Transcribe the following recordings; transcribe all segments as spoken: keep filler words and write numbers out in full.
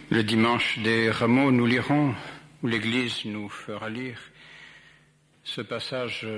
Le dimanche des Rameaux, nous lirons, ou l'Église nous fera lire, ce passage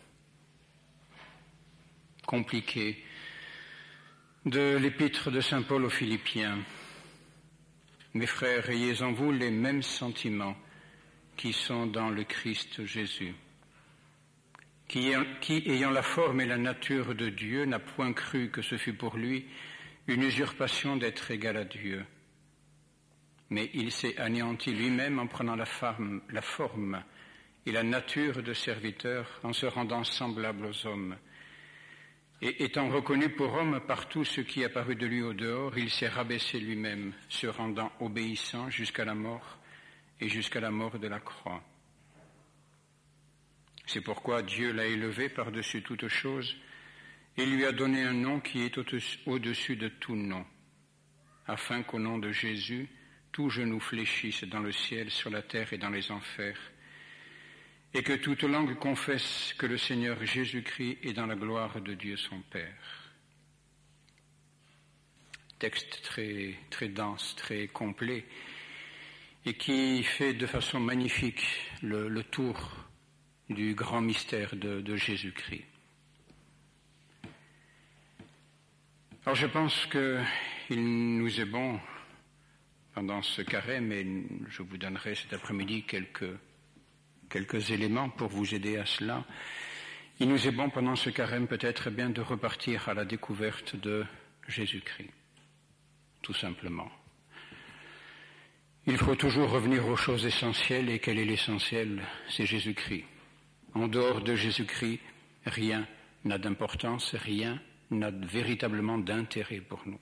compliqué de l'épître de saint Paul aux Philippiens. Mes frères, ayez en vous les mêmes sentiments qui sont dans le Christ Jésus, qui, qui, ayant la forme et la nature de Dieu, n'a point cru que ce fût pour lui une usurpation d'être égal à Dieu. Mais il s'est anéanti lui-même en prenant la forme, la forme et la nature de serviteur, en se rendant semblable aux hommes. Et étant reconnu pour homme par tout ce qui est apparu de lui au dehors, il s'est rabaissé lui-même, se rendant obéissant jusqu'à la mort et jusqu'à la mort de la croix. C'est pourquoi Dieu l'a élevé par-dessus toute chose et lui a donné un nom qui est au-dessus de tout nom, afin qu'au nom de Jésus, tout genou fléchisse dans le ciel, sur la terre et dans les enfers, et que toute langue confesse que le Seigneur Jésus-Christ est dans la gloire de Dieu son Père. Texte très, très dense, très complet, et qui fait de façon magnifique le, le tour du grand mystère de, de Jésus-Christ. Alors je pense qu'il nous est bon, pendant ce carême, et je vous donnerai cet après-midi quelques, quelques éléments pour vous aider à cela, il nous est bon pendant ce carême peut-être bien de repartir à la découverte de Jésus-Christ, tout simplement. Il faut toujours revenir aux choses essentielles, et quel est l'essentiel? C'est Jésus-Christ. En dehors de Jésus-Christ, rien n'a d'importance, rien n'a véritablement d'intérêt pour nous.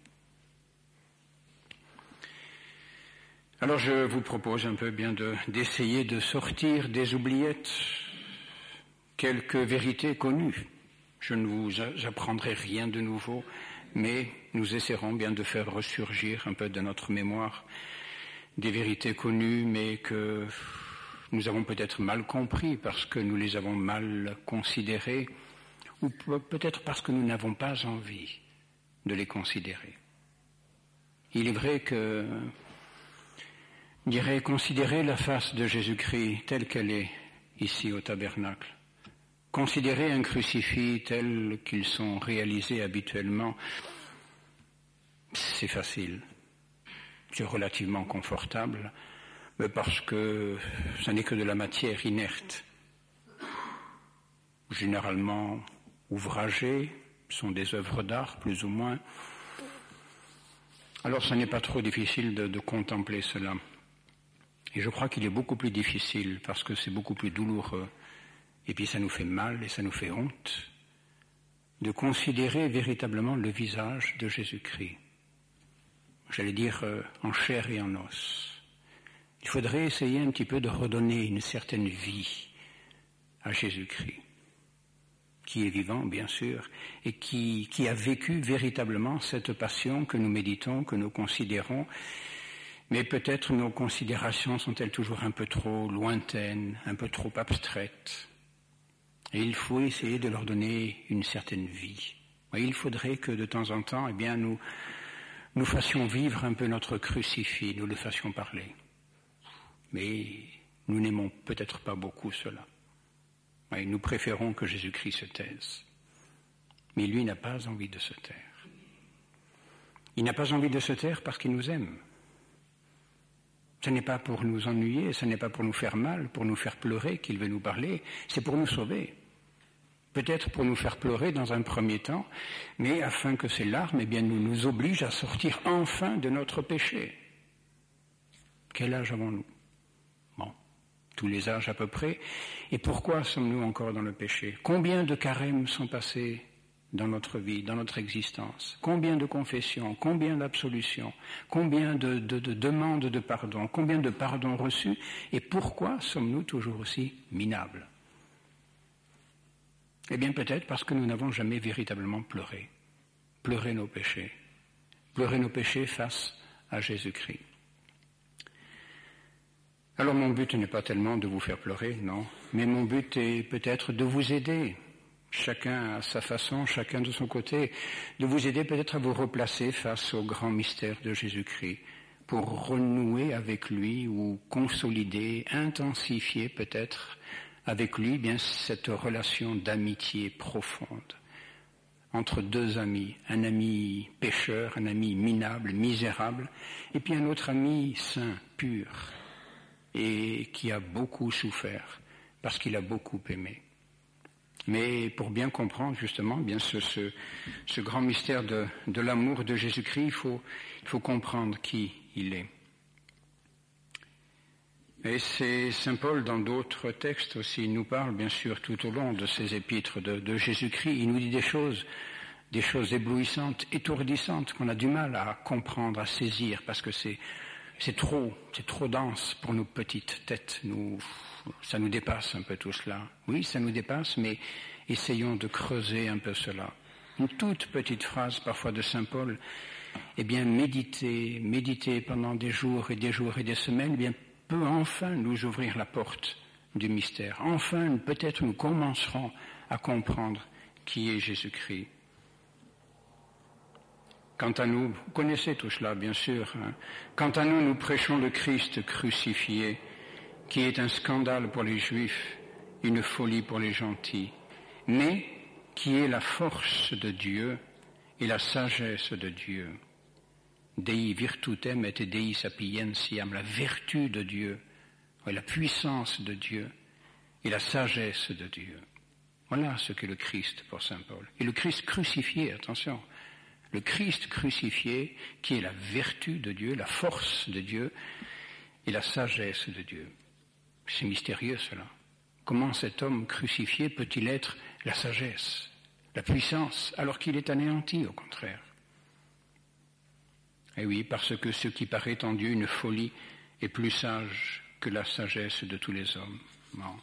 Alors je vous propose un peu bien de, d'essayer de sortir des oubliettes quelques vérités connues. Je ne vous apprendrai rien de nouveau, mais nous essaierons bien de faire ressurgir un peu de notre mémoire des vérités connues, mais que nous avons peut-être mal compris parce que nous les avons mal considérées, ou peut-être parce que nous n'avons pas envie de les considérer. Il est vrai que je dirais considérer la face de Jésus-Christ telle qu'elle est ici au tabernacle, considérer un crucifix tel qu'ils sont réalisés habituellement, c'est facile, c'est relativement confortable, mais parce que ce n'est que de la matière inerte, généralement ouvragées, sont des œuvres d'art plus ou moins. Alors ce n'est pas trop difficile de, de contempler cela. Et je crois qu'il est beaucoup plus difficile, parce que c'est beaucoup plus douloureux, et puis ça nous fait mal et ça nous fait honte, de considérer véritablement le visage de Jésus-Christ. J'allais dire euh, en chair et en os. Il faudrait essayer un petit peu de redonner une certaine vie à Jésus-Christ, qui est vivant, bien sûr, et qui, qui a vécu véritablement cette passion que nous méditons, que nous considérons. Mais peut-être nos considérations sont-elles toujours un peu trop lointaines, un peu trop abstraites. Et il faut essayer de leur donner une certaine vie. Et il faudrait que de temps en temps, eh bien, nous, nous fassions vivre un peu notre crucifix, nous le fassions parler. Mais nous n'aimons peut-être pas beaucoup cela. Et nous préférons que Jésus-Christ se taise. Mais lui n'a pas envie de se taire. Il n'a pas envie de se taire parce qu'il nous aime. Ce n'est pas pour nous ennuyer, ce n'est pas pour nous faire mal, pour nous faire pleurer qu'il veut nous parler, c'est pour nous sauver. Peut-être pour nous faire pleurer dans un premier temps, mais afin que ces larmes, eh bien, nous nous obligent à sortir enfin de notre péché. Quel âge avons-nous? Bon, tous les âges à peu près. Et pourquoi sommes-nous encore dans le péché? Combien de carêmes sont passés dans notre vie, dans notre existence? Combien de confessions, combien d'absolutions, combien de, de, de demandes de pardon, combien de pardons reçus, et pourquoi sommes-nous toujours aussi minables? Eh bien peut-être parce que nous n'avons jamais véritablement pleuré, pleuré nos péchés, pleuré nos péchés face à Jésus-Christ. Alors mon but n'est pas tellement de vous faire pleurer, non, mais mon but est peut-être de vous aider, chacun à sa façon, chacun de son côté, de vous aider peut-être à vous replacer face au grand mystère de Jésus-Christ, pour renouer avec lui ou consolider, intensifier peut-être avec lui bien cette relation d'amitié profonde entre deux amis, un ami pécheur, un ami minable, misérable, et puis un autre ami saint, pur, et qui a beaucoup souffert parce qu'il a beaucoup aimé. Mais pour bien comprendre justement bien ce, ce, ce grand mystère de, de l'amour de Jésus-Christ, il faut, il faut comprendre qui il est. Et c'est Saint Paul dans d'autres textes aussi, il nous parle bien sûr tout au long de ces épîtres de, de Jésus-Christ, il nous dit des choses, des choses éblouissantes, étourdissantes, qu'on a du mal à comprendre, à saisir, parce que c'est, c'est trop, c'est trop dense pour nos petites têtes, nous, ça nous dépasse un peu tout cela. Oui, ça nous dépasse, mais essayons de creuser un peu cela. Une toute petite phrase parfois de Saint Paul, eh bien méditer, méditer pendant des jours et des jours et des semaines, eh bien peut enfin nous ouvrir la porte du mystère. Enfin, peut-être nous commencerons à comprendre qui est Jésus-Christ. Quant à nous, vous connaissez tout cela, bien sûr. Hein. Quant à nous, nous prêchons le Christ crucifié, qui est un scandale pour les Juifs, une folie pour les gentils, mais qui est la force de Dieu et la sagesse de Dieu. Dei virtutem et Dei sapientiam, la vertu de Dieu, la puissance de Dieu et la sagesse de Dieu. Voilà ce qu'est le Christ pour Saint Paul. Et le Christ crucifié, attention, le Christ crucifié qui est la vertu de Dieu, la force de Dieu et la sagesse de Dieu. C'est mystérieux cela. Comment cet homme crucifié peut-il être la sagesse, la puissance, alors qu'il est anéanti au contraire? Eh oui, parce que ce qui paraît en Dieu une folie est plus sage que la sagesse de tous les hommes. Bon.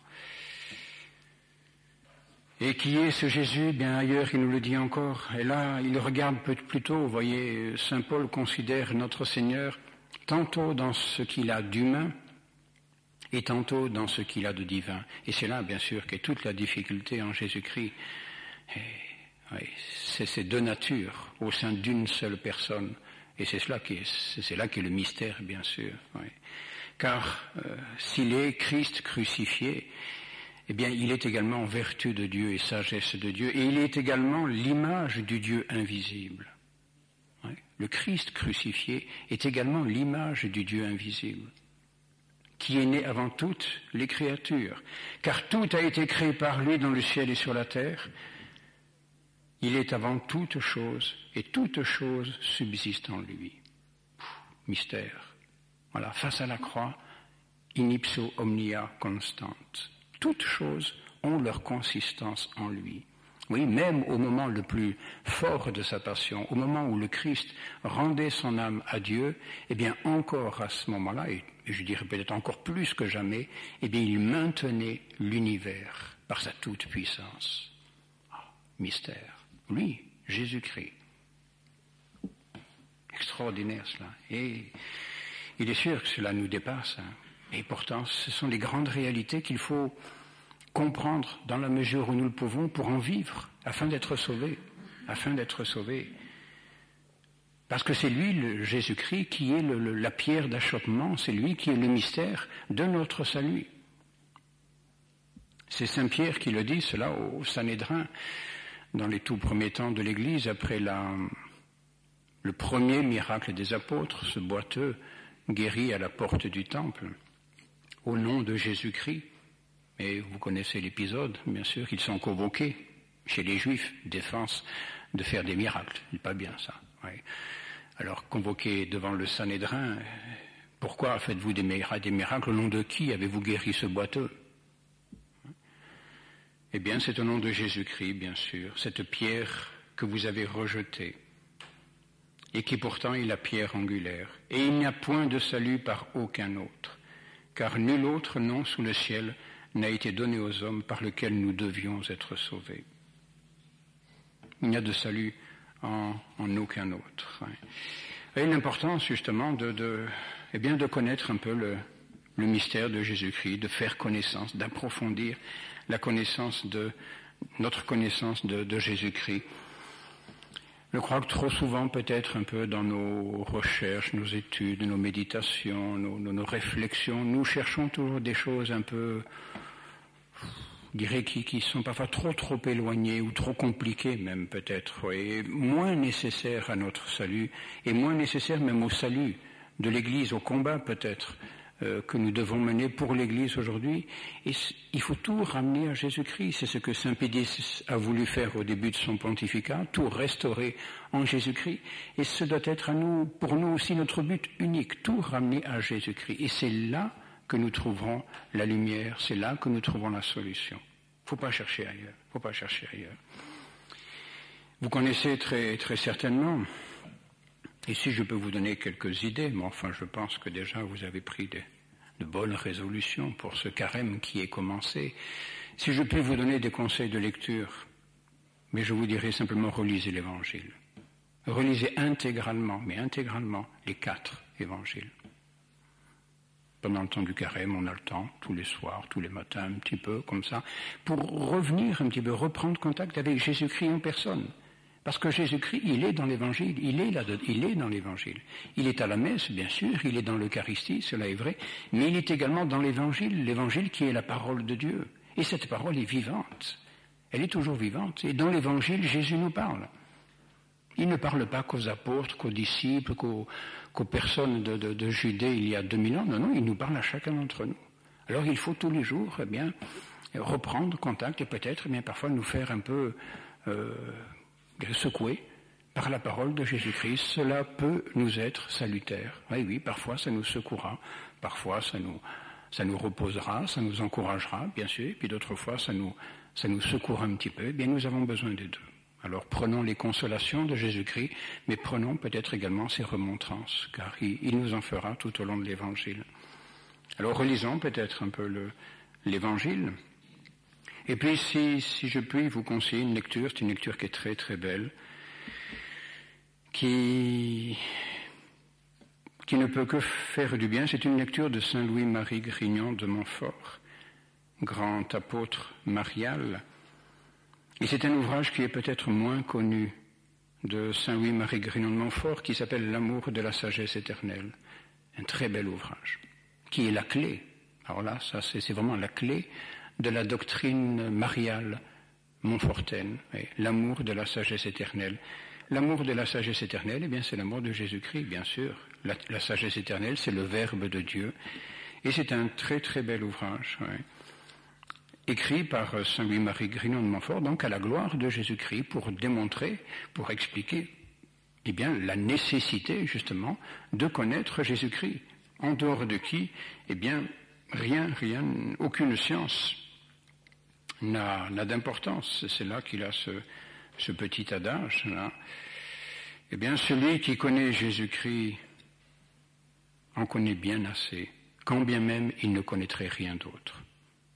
Et qui est ce Jésus? Bien ailleurs, il nous le dit encore. Et là, il regarde plutôt, vous voyez, Saint Paul considère notre Seigneur tantôt dans ce qu'il a d'humain et tantôt dans ce qu'il a de divin. Et c'est là, bien sûr, qu'est toute la difficulté en Jésus-Christ. Et, oui, c'est ces deux natures au sein d'une seule personne. Et c'est cela qui est, c'est là qu'est le mystère, bien sûr. Oui. Car euh, s'il est Christ crucifié, eh bien, il est également vertu de Dieu et sagesse de Dieu, et il est également l'image du Dieu invisible. Oui. Le Christ crucifié est également l'image du Dieu invisible, qui est né avant toutes les créatures, car tout a été créé par lui dans le ciel et sur la terre. Il est avant toute chose, et toute chose subsiste en lui. Pff, mystère. Voilà, face à la croix, in ipso omnia constante. Toutes choses ont leur consistance en lui. Oui, même au moment le plus fort de sa passion, au moment où le Christ rendait son âme à Dieu, eh bien encore à ce moment-là, et je dirais peut-être encore plus que jamais, eh bien il maintenait l'univers par sa toute puissance. Oh, mystère. Lui, Jésus-Christ. Extraordinaire cela. Et il est sûr que cela nous dépasse. Hein. Et pourtant, ce sont les grandes réalités qu'il faut comprendre dans la mesure où nous le pouvons pour en vivre, afin d'être sauvés. Afin d'être sauvés. Parce que c'est lui, le Jésus-Christ, qui est le, le, la pierre d'achoppement, c'est lui qui est le mystère de notre salut. C'est Saint Pierre qui le dit, cela au Sanhédrin, dans les tout premiers temps de l'Église, après la, le premier miracle des apôtres, ce boiteux guéri à la porte du temple, au nom de Jésus-Christ. Et vous connaissez l'épisode, bien sûr, ils sont convoqués chez les Juifs, défense de faire des miracles. C'est pas bien ça. Oui. Alors, convoqués devant le Sanhédrin, pourquoi faites-vous des miracles? Au nom de qui avez-vous guéri ce boiteux? Eh bien, c'est au nom de Jésus-Christ, bien sûr, cette pierre que vous avez rejetée, et qui pourtant est la pierre angulaire. Et il n'y a point de salut par aucun autre, car nul autre nom sous le ciel n'a été donné aux hommes par lequel nous devions être sauvés. Il n'y a de salut en, en aucun autre. Et l'importance, justement, de, de, eh bien, de connaître un peu le, le mystère de Jésus-Christ, de faire connaissance, d'approfondir la connaissance de, notre connaissance de, de Jésus-Christ. Je crois que trop souvent, peut-être un peu dans nos recherches, nos études, nos méditations, nos, nos, nos réflexions, nous cherchons toujours des choses un peu, je dirais, qui, qui sont parfois trop trop éloignées ou trop compliquées même peut-être, et moins nécessaires à notre salut, et moins nécessaires même au salut de l'Église, au combat peut-être, que nous devons mener pour l'Église aujourd'hui. Et il faut tout ramener à Jésus-Christ. C'est ce que Saint Pédis a voulu faire au début de son pontificat, tout restaurer en Jésus-Christ. Et ce doit être à nous, pour nous aussi notre but unique, tout ramener à Jésus-Christ. Et c'est là que nous trouverons la lumière, c'est là que nous trouverons la solution. Il ne faut pas chercher ailleurs, il ne faut pas chercher ailleurs. Vous connaissez très, très certainement, et si je peux vous donner quelques idées, mais enfin je pense que déjà vous avez pris des, de bonnes résolutions pour ce carême qui est commencé. Si je peux vous donner des conseils de lecture, mais je vous dirais simplement relisez l'Évangile. Relisez intégralement, mais intégralement, les quatre évangiles. Pendant le temps du carême, on a le temps, tous les soirs, tous les matins, un petit peu, comme ça, pour revenir un petit peu, reprendre contact avec Jésus-Christ en personne. Parce que Jésus-Christ, il est dans l'Évangile, il est là, il est dans l'Évangile. Il est à la messe, bien sûr, il est dans l'Eucharistie, cela est vrai, mais il est également dans l'Évangile, l'Évangile qui est la parole de Dieu. Et cette parole est vivante, elle est toujours vivante. Et dans l'Évangile, Jésus nous parle. Il ne parle pas qu'aux apôtres, qu'aux disciples, qu'aux, qu'aux personnes de, de, de Judée il y a deux mille ans. Non, non, il nous parle à chacun d'entre nous. Alors il faut tous les jours, eh bien, reprendre contact et peut-être, eh bien, parfois nous faire un peu euh, secouer par la parole de Jésus-Christ. Cela peut nous être salutaire. Oui, oui, parfois ça nous secouera, parfois ça nous, ça nous reposera, ça nous encouragera, bien sûr, et puis d'autres fois ça nous, ça nous secourra un petit peu. Eh bien, nous avons besoin des deux. Alors prenons les consolations de Jésus-Christ, mais prenons peut-être également ses remontrances, car il, il nous en fera tout au long de l'Évangile. Alors relisons peut-être un peu le, l'Évangile. Et puis si, si je puis vous conseiller une lecture, c'est une lecture qui est très très belle, qui, qui ne peut que faire du bien. C'est une lecture de Saint Louis-Marie Grignon de Montfort, grand apôtre marial. Et c'est un ouvrage qui est peut-être moins connu de Saint Louis-Marie Grignon de Montfort, qui s'appelle L'amour de la sagesse éternelle. Un très bel ouvrage, qui est la clé. Alors là, ça c'est, c'est vraiment la clé de la doctrine mariale montfortaine. Oui, l'amour de la sagesse éternelle. L'amour de la sagesse éternelle, eh bien, c'est l'amour de Jésus-Christ, bien sûr. La, la sagesse éternelle, c'est le Verbe de Dieu. Et c'est un très très bel ouvrage, oui, écrit par Saint Louis-Marie Grignon de Montfort, donc à la gloire de Jésus-Christ, pour démontrer, pour expliquer, eh bien, la nécessité, justement, de connaître Jésus-Christ, en dehors de qui, eh bien, rien, rien, aucune science n'a, n'a d'importance. C'est là qu'il a ce, ce petit adage, là. Eh bien, celui qui connaît Jésus-Christ en connaît bien assez, quand bien même il ne connaîtrait rien d'autre.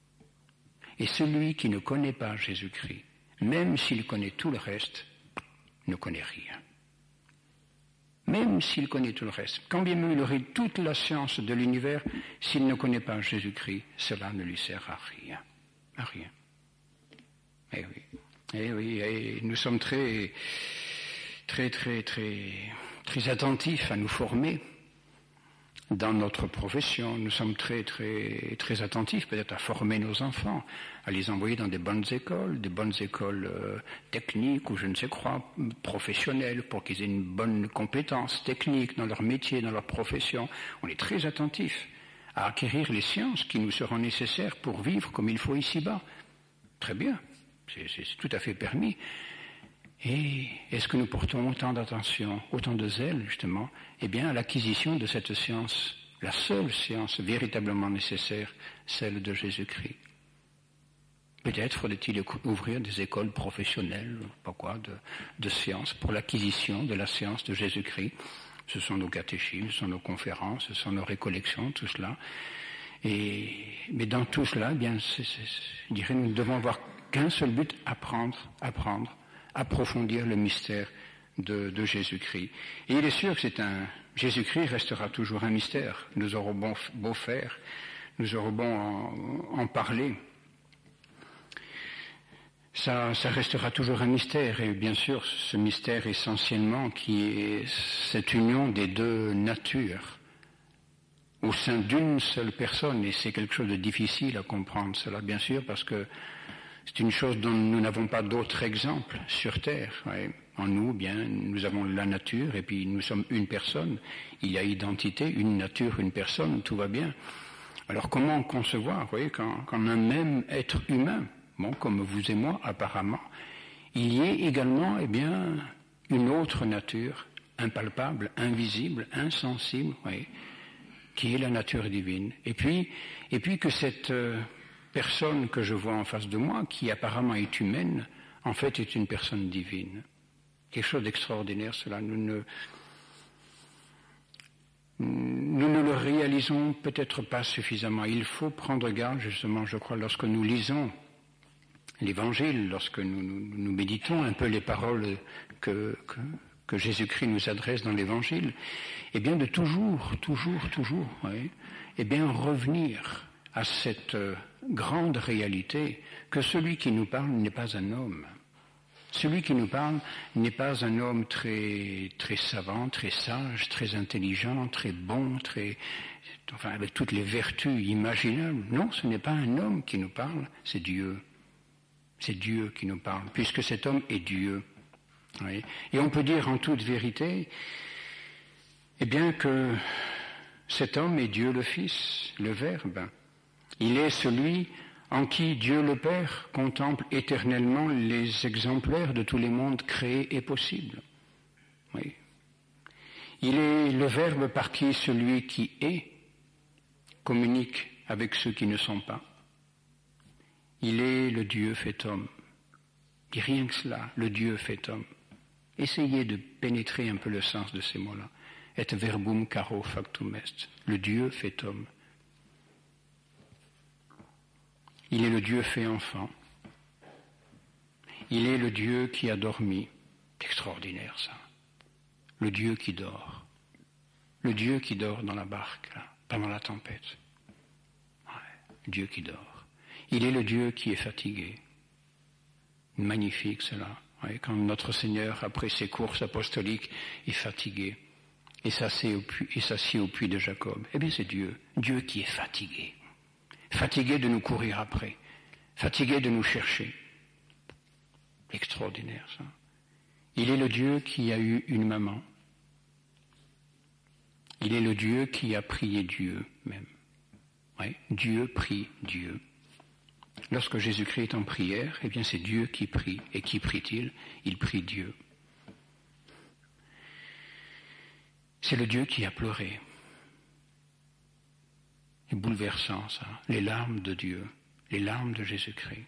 Et celui qui ne connaît pas Jésus-Christ, même s'il connaît tout le reste, ne connaît rien. Même s'il connaît tout le reste, quand bien même il aurait toute la science de l'univers, s'il ne connaît pas Jésus-Christ, cela ne lui sert à rien. À rien. Eh oui. Eh oui, et nous sommes très, très, très, très, très attentifs à nous former dans notre profession. Nous sommes très, très, très attentifs peut-être à former nos enfants, à les envoyer dans des bonnes écoles, des bonnes écoles euh, techniques ou je ne sais quoi, professionnelles, pour qu'ils aient une bonne compétence technique dans leur métier, dans leur profession. On est très attentifs à acquérir les sciences qui nous seront nécessaires pour vivre comme il faut ici-bas. Très bien, c'est, c'est, c'est tout à fait permis. Et est-ce que nous portons autant d'attention, autant de zèle, justement, eh bien, à l'acquisition de cette science, la seule science véritablement nécessaire, celle de Jésus-Christ? Peut-être faudrait-il ouvrir des écoles professionnelles, pas quoi, de, de sciences, pour l'acquisition de la science de Jésus-Christ. Ce sont nos catéchismes, ce sont nos conférences, ce sont nos récollections, tout cela. Et, mais dans tout cela, eh bien, c'est, c'est, je dirais, nous ne devons avoir qu'un seul but, apprendre, apprendre, approfondir le mystère de, de Jésus-Christ. Et il est sûr que c'est un, Jésus-Christ restera toujours un mystère. Nous aurons bon, beau faire, nous aurons bon en, en parler. ça, ça restera toujours un mystère. Et bien sûr, ce mystère essentiellement qui est cette union des deux natures au sein d'une seule personne. Et c'est quelque chose de difficile à comprendre cela, bien sûr, parce que c'est une chose dont nous n'avons pas d'autre exemple sur Terre. Ouais. En nous, bien, nous avons la nature et puis nous sommes une personne. Il y a identité, une nature, une personne, tout va bien. Alors comment concevoir, vous voyez, quand, quand un même être humain, bon, comme vous et moi, apparemment, il y ait également, eh bien, une autre nature, impalpable, invisible, insensible, vous voyez, qui est la nature divine. Et puis, et puis que cette euh, personne que je vois en face de moi, qui apparemment est humaine, en fait est une personne divine. Quelque chose d'extraordinaire, cela. Nous ne, nous ne le réalisons peut-être pas suffisamment. Il faut prendre garde, justement, je crois, lorsque nous lisons l'Évangile, lorsque nous, nous, nous méditons un peu les paroles que, que, que Jésus-Christ nous adresse dans l'Évangile, eh bien de toujours, toujours, toujours, oui, eh bien revenir à cette euh, grande réalité que celui qui nous parle n'est pas un homme. Celui qui nous parle n'est pas un homme très très savant, très sage, très intelligent, très bon, très enfin avec toutes les vertus imaginables. Non, ce n'est pas un homme qui nous parle, c'est Dieu. C'est Dieu qui nous parle, puisque cet homme est Dieu. Oui. Et on peut dire en toute vérité, eh bien que cet homme est Dieu le Fils, le Verbe. Il est celui en qui Dieu le Père contemple éternellement les exemplaires de tous les mondes créés et possibles. Oui. Il est le Verbe par qui celui qui est communique avec ceux qui ne sont pas. Il est le Dieu fait homme. Et rien que cela, le Dieu fait homme. Essayez de pénétrer un peu le sens de ces mots-là. Et verbum caro factum est. Le Dieu fait homme. Il est le Dieu fait enfant. Il est le Dieu qui a dormi. C'est extraordinaire, ça. Le Dieu qui dort. Le Dieu qui dort dans la barque, là, pendant la tempête. Ouais, Dieu qui dort. Il est le Dieu qui est fatigué. Magnifique, cela. Ouais, quand notre Seigneur, après ses courses apostoliques, est fatigué et s'assied au puits, et s'assied au puits de Jacob. Eh bien, c'est Dieu. Dieu qui est fatigué. Fatigué de nous courir après, fatigué de nous chercher. Extraordinaire, ça. Il est le Dieu qui a eu une maman. Il est le Dieu qui a prié Dieu même. Oui, Dieu prie Dieu. Lorsque Jésus-Christ est en prière, eh bien c'est Dieu qui prie. Et qui prie-t-il? Il prie Dieu. C'est le Dieu qui a pleuré. C'est bouleversant, ça. Les larmes de Dieu, les larmes de Jésus-Christ.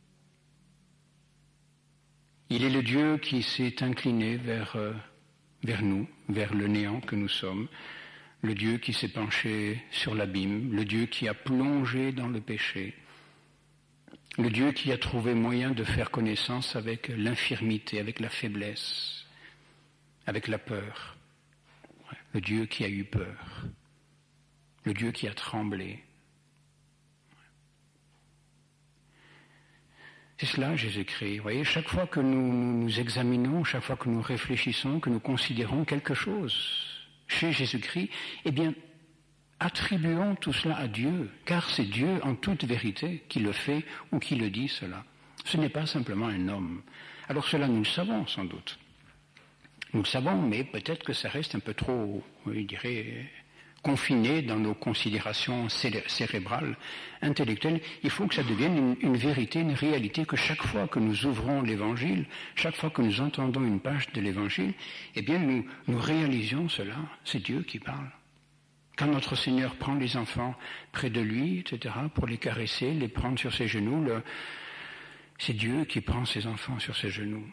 Il est le Dieu qui s'est incliné vers, euh, vers nous, vers le néant que nous sommes, le Dieu qui s'est penché sur l'abîme, le Dieu qui a plongé dans le péché, le Dieu qui a trouvé moyen de faire connaissance avec l'infirmité, avec la faiblesse, avec la peur, le Dieu qui a eu peur. Le Dieu qui a tremblé. C'est cela, Jésus-Christ. Vous voyez, chaque fois que nous nous examinons, chaque fois que nous réfléchissons, que nous considérons quelque chose chez Jésus-Christ, eh bien, attribuons tout cela à Dieu, car c'est Dieu en toute vérité qui le fait ou qui le dit cela. Ce n'est pas simplement un homme. Alors cela, nous le savons sans doute. Nous le savons, mais peut-être que ça reste un peu trop, je dirais, confiné dans nos considérations cérébrales, intellectuelles. Il faut que ça devienne une, une vérité, une réalité, que chaque fois que nous ouvrons l'Évangile, chaque fois que nous entendons une page de l'Évangile, eh bien nous, nous réalisions cela. C'est Dieu qui parle. Quand notre Seigneur prend les enfants près de lui, et cetera, pour les caresser, les prendre sur ses genoux, le, c'est Dieu qui prend ses enfants sur ses genoux.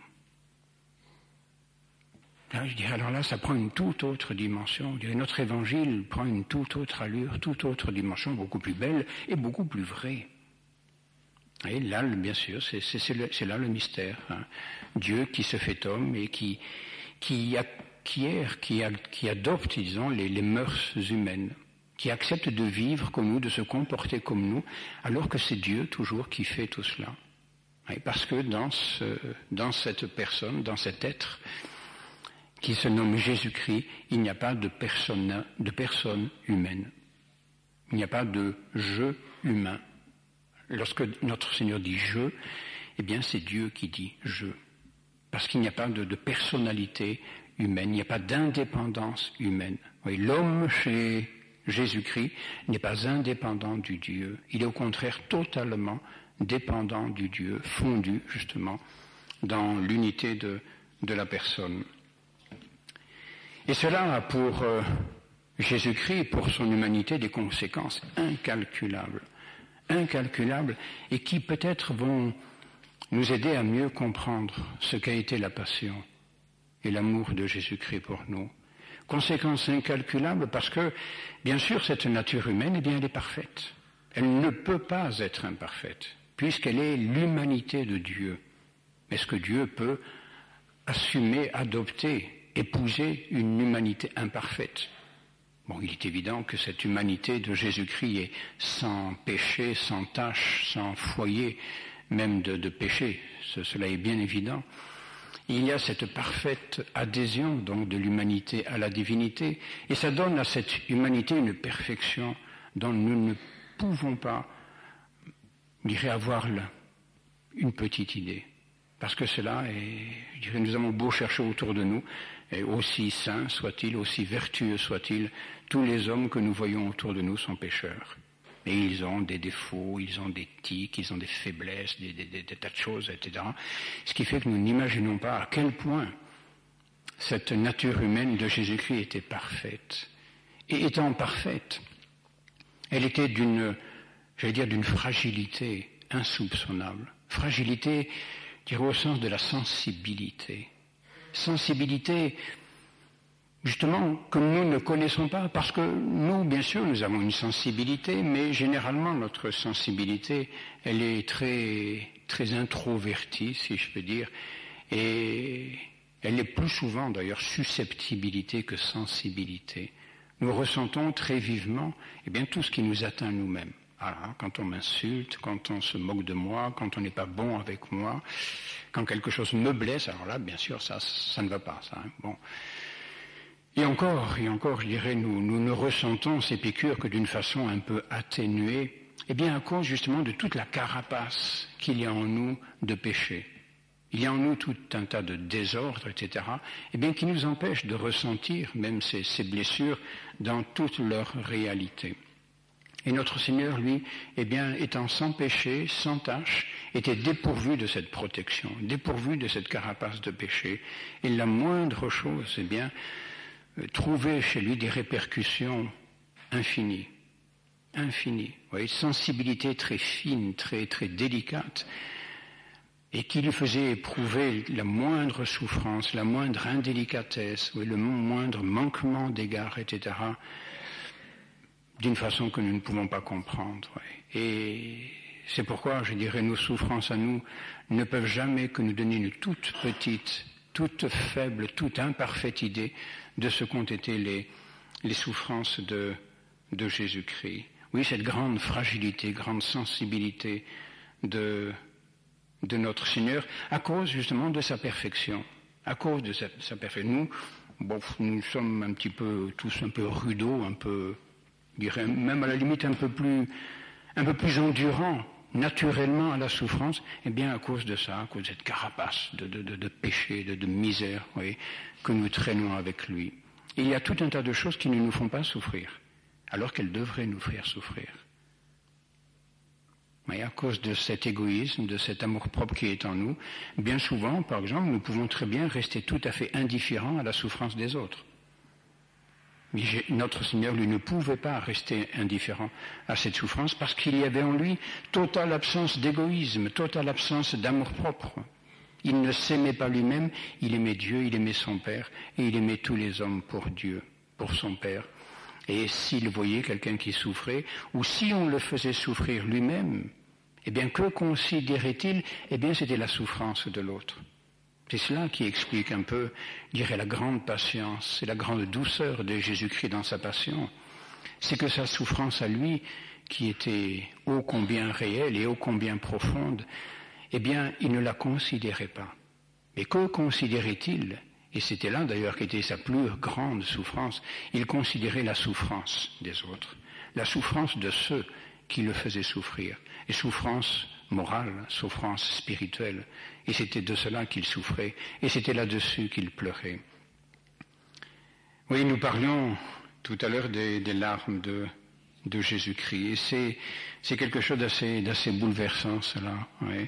Là, je dirais, alors là, ça prend une toute autre dimension. Je dirais, notre évangile prend une toute autre allure, toute autre dimension, beaucoup plus belle et beaucoup plus vraie. Et là, bien sûr, c'est, c'est, c'est, le, c'est là le mystère. Hein. Dieu qui se fait homme et qui, qui acquiert, qui, a, qui adopte, disons, les, les mœurs humaines, qui accepte de vivre comme nous, de se comporter comme nous, alors que c'est Dieu toujours qui fait tout cela. Oui, parce que dans, ce, dans cette personne, dans cet être qui se nomme Jésus-Christ, il n'y a pas de personne, de personne humaine. Il n'y a pas de je humain. Lorsque notre Seigneur dit je, eh bien c'est Dieu qui dit je. Parce qu'il n'y a pas de, de personnalité humaine, il n'y a pas d'indépendance humaine. Oui, l'homme chez Jésus-Christ n'est pas indépendant du Dieu. Il est au contraire totalement dépendant du Dieu, fondu justement dans l'unité de, de la personne. Et cela a pour euh, Jésus-Christ, pour son humanité, des conséquences incalculables, incalculables, et qui peut-être vont nous aider à mieux comprendre ce qu'a été la passion et l'amour de Jésus-Christ pour nous. Conséquences incalculables parce que, bien sûr, cette nature humaine, eh bien, elle est parfaite. Elle ne peut pas être imparfaite, puisqu'elle est l'humanité de Dieu. Est-ce que Dieu peut assumer, adopter, épouser une humanité imparfaite? Bon, il est évident que cette humanité de Jésus-Christ est sans péché, sans tache, sans foyer, même de, de péché. Ce, cela est bien évident. Il y a cette parfaite adhésion donc de l'humanité à la divinité, et ça donne à cette humanité une perfection dont nous ne pouvons pas, je dirais, avoir là, une petite idée. Parce que cela est, je dirais, nous avons beau chercher autour de nous, et aussi saints soient-ils, aussi vertueux soient-ils, tous les hommes que nous voyons autour de nous sont pécheurs. Et ils ont des défauts, ils ont des tics, ils ont des faiblesses, des, des, des, des tas de choses, et cetera. Ce qui fait que nous n'imaginons pas à quel point cette nature humaine de Jésus-Christ était parfaite. Et étant parfaite, elle était d'une, j'allais dire, d'une fragilité insoupçonnable. Fragilité, je dirais, au sens de la sensibilité. Sensibilité, justement, que nous ne connaissons pas, parce que nous, bien sûr, nous avons une sensibilité, mais généralement, notre sensibilité, elle est très, très introvertie, si je peux dire, et elle est plus souvent, d'ailleurs, susceptibilité que sensibilité. Nous ressentons très vivement, eh bien, tout ce qui nous atteint nous-mêmes. Voilà, quand on m'insulte, quand on se moque de moi, quand on n'est pas bon avec moi, quand quelque chose me blesse, alors là, bien sûr, ça, ça ne va pas, ça. Hein. Bon. Et encore, et encore, je dirais, nous, nous ne ressentons ces piqûres que d'une façon un peu atténuée, eh bien, à cause justement de toute la carapace qu'il y a en nous de péché. Il y a en nous tout un tas de désordres, et cetera, eh bien, qui nous empêchent de ressentir même ces, ces blessures dans toute leur réalité. Et notre Seigneur, lui, eh bien, étant sans péché, sans tache, était dépourvu de cette protection, dépourvu de cette carapace de péché. Et la moindre chose, eh bien, euh, trouvait chez lui des répercussions infinies, infinies. Vous voyez, sensibilité très fine, très, très délicate, et qui lui faisait éprouver la moindre souffrance, la moindre indélicatesse, oui, le moindre manquement d'égard, et cetera, d'une façon que nous ne pouvons pas comprendre. Oui. Et c'est pourquoi, je dirais, nos souffrances à nous ne peuvent jamais que nous donner une toute petite, toute faible, toute imparfaite idée de ce qu'ont été les, les souffrances de, de Jésus-Christ. Oui, cette grande fragilité, grande sensibilité de, de notre Seigneur, à cause justement de sa perfection, à cause de sa, sa perfection. Nous, bon, nous sommes un petit peu, tous un peu rudeaux, un peu, je dirais, même à la limite un peu plus, un peu plus endurants, naturellement à la souffrance, eh bien à cause de ça, à cause de cette carapace de, de, de, de péché, de, de misère, vous voyez, que nous traînons avec lui. Et il y a tout un tas de choses qui ne nous font pas souffrir, alors qu'elles devraient nous faire souffrir. Mais à cause de cet égoïsme, de cet amour-propre qui est en nous, bien souvent, par exemple, nous pouvons très bien rester tout à fait indifférents à la souffrance des autres. Mais notre Seigneur, lui, ne pouvait pas rester indifférent à cette souffrance parce qu'il y avait en lui totale absence d'égoïsme, totale absence d'amour-propre. Il ne s'aimait pas lui-même, il aimait Dieu, il aimait son Père, et il aimait tous les hommes pour Dieu, pour son Père. Et s'il voyait quelqu'un qui souffrait, ou si on le faisait souffrir lui-même, eh bien, que considérait-il? Eh bien, c'était la souffrance de l'autre. C'est cela qui explique un peu, je dirais, la grande patience et la grande douceur de Jésus-Christ dans sa passion. C'est que sa souffrance à lui, qui était ô combien réelle et ô combien profonde, eh bien, il ne la considérait pas. Mais que considérait-il? Et c'était là d'ailleurs qu'était sa plus grande souffrance. Il considérait la souffrance des autres, la souffrance de ceux qui le faisaient souffrir, et souffrance morale, souffrance spirituelle. Et c'était de cela qu'il souffrait, et c'était là-dessus qu'il pleurait. Oui, nous parlions tout à l'heure des, des larmes de, de Jésus-Christ, et c'est, c'est quelque chose d'assez, d'assez bouleversant, cela. Oui.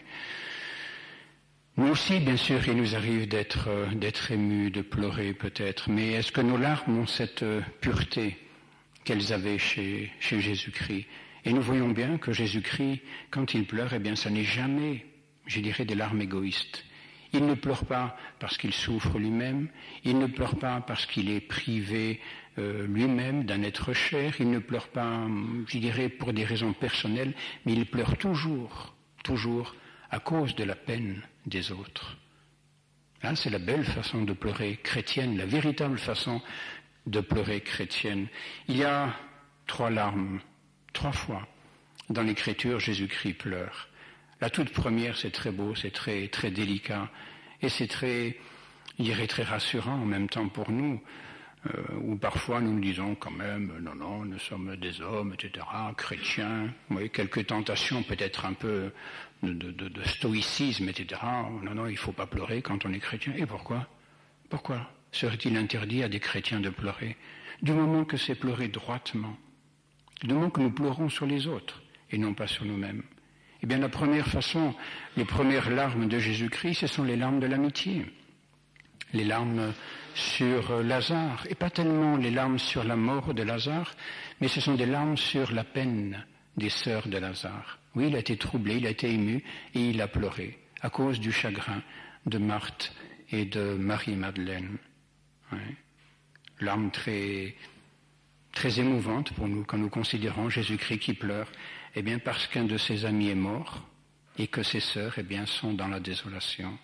Nous aussi, bien sûr, il nous arrive d'être, d'être émus, de pleurer peut-être, mais est-ce que nos larmes ont cette pureté qu'elles avaient chez, chez Jésus-Christ? Et nous voyons bien que Jésus-Christ, quand il pleure, eh bien, ça n'est jamais, je dirais, des larmes égoïstes. Il ne pleure pas parce qu'il souffre lui-même, il ne pleure pas parce qu'il est privé euh, lui-même d'un être cher, il ne pleure pas, je dirais, pour des raisons personnelles, mais il pleure toujours, toujours à cause de la peine des autres. Là, c'est la belle façon de pleurer chrétienne, la véritable façon de pleurer chrétienne. Il y a trois larmes, trois fois, dans l'Écriture, Jésus-Christ pleure. La toute première, c'est très beau, c'est très, très délicat, et c'est très, je dirais, très rassurant en même temps pour nous, euh, où parfois nous nous disons quand même, non, non, nous sommes des hommes, et cetera, chrétiens, oui, quelques tentations, peut-être un peu de, de, de, de stoïcisme, et cetera. Non, non, il ne faut pas pleurer quand on est chrétien. Et pourquoi? Pourquoi serait-il interdit à des chrétiens de pleurer? Du moment que c'est pleurer droitement, du moment que nous pleurons sur les autres, et non pas sur nous-mêmes. Eh bien, la première façon, les premières larmes de Jésus-Christ, ce sont les larmes de l'amitié. Les larmes sur Lazare, et pas tellement les larmes sur la mort de Lazare, mais ce sont des larmes sur la peine des sœurs de Lazare. Oui, il a été troublé, il a été ému, et il a pleuré, à cause du chagrin de Marthe et de Marie-Madeleine. Oui. Larmes très, très émouvantes pour nous, quand nous considérons Jésus-Christ qui pleure, eh bien parce qu'un de ses amis est mort, et que ses sœurs, eh bien, sont dans la désolation.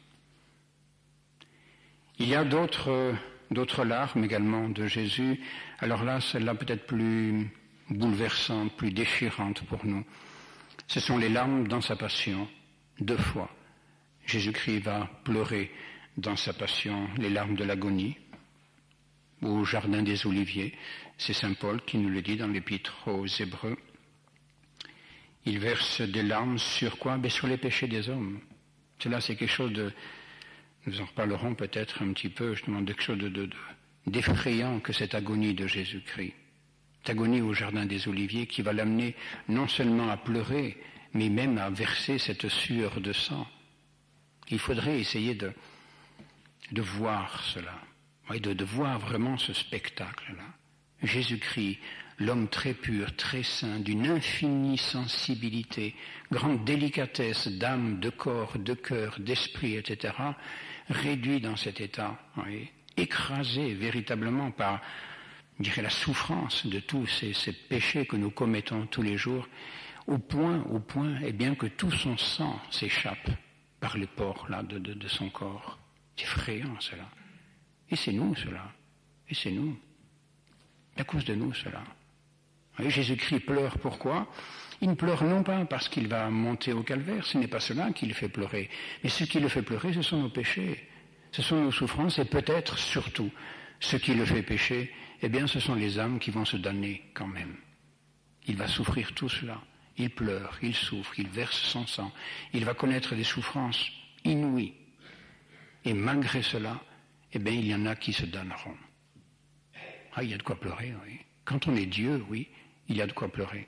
Il y a d'autres, d'autres larmes également de Jésus. Alors là, celle-là peut-être plus bouleversante, plus déchirante pour nous. Ce sont les larmes dans sa passion, deux fois. Jésus-Christ va pleurer dans sa passion les larmes de l'agonie, au jardin des Oliviers. C'est saint Paul qui nous le dit dans l'Épître aux Hébreux. Il verse des larmes sur quoi? Ben sur les péchés des hommes. Cela, c'est quelque chose de... Nous en reparlerons peut-être un petit peu, justement, de quelque chose de, de, de, d'effrayant que cette agonie de Jésus-Christ. Cette agonie au jardin des Oliviers qui va l'amener non seulement à pleurer, mais même à verser cette sueur de sang. Il faudrait essayer de, de voir cela, oui, de, de voir vraiment ce spectacle-là. Jésus-Christ, l'homme très pur, très saint, d'une infinie sensibilité, grande délicatesse d'âme, de corps, de cœur, d'esprit, et cetera, réduit dans cet état, oui, écrasé véritablement par, je dirais, la souffrance de tous ces, ces péchés que nous commettons tous les jours, au point, au point, eh bien, que tout son sang s'échappe par les pores là de, de, de son corps. C'est effrayant cela. Et c'est nous cela. Et c'est nous. À cause de nous cela. Et Jésus-Christ pleure pourquoi? Il ne pleure non pas parce qu'il va monter au calvaire, ce n'est pas cela qui le fait pleurer. Mais ce qui le fait pleurer, ce sont nos péchés, ce sont nos souffrances, et peut-être surtout, ce qui le fait pécher, eh bien ce sont les âmes qui vont se damner quand même. Il va souffrir tout cela. Il pleure, il souffre, il verse son sang, il va connaître des souffrances inouïes. Et malgré cela, eh bien il y en a qui se damneront. Ah, il y a de quoi pleurer, oui. Quand on est Dieu, oui, il y a de quoi pleurer.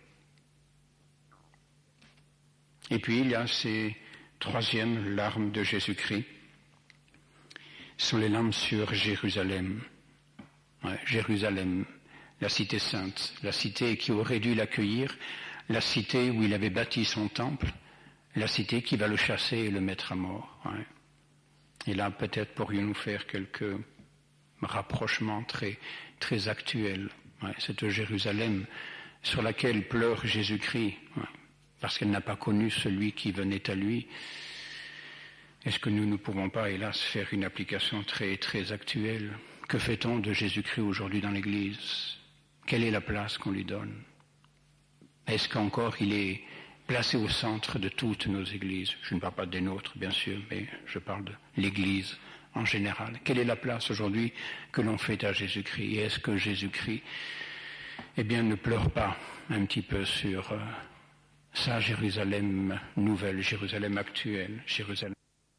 Et puis il y a ces troisièmes larmes de Jésus-Christ. Ce sont les larmes sur Jérusalem. Ouais, Jérusalem, la cité sainte, la cité qui aurait dû l'accueillir, la cité où il avait bâti son temple, la cité qui va le chasser et le mettre à mort. Ouais. Et là, peut-être pourrions-nous faire quelques rapprochements très, très actuels. Ouais, cette Jérusalem sur laquelle pleure Jésus-Christ, ouais, parce qu'elle n'a pas connu celui qui venait à lui. Est-ce que nous ne pouvons pas, hélas, faire une application très, très actuelle? Que fait-on de Jésus-Christ aujourd'hui dans l'Église? Quelle est la place qu'on lui donne? Est-ce qu'encore il est placé au centre de toutes nos églises. Je ne parle pas des nôtres, bien sûr, mais je parle de l'Église en général. Quelle est la place aujourd'hui que l'on fait à Jésus-Christ? Et est-ce que Jésus-Christ, eh bien, ne pleure pas un petit peu sur euh, sa Jérusalem nouvelle, Jérusalem actuelle, Jérusalem?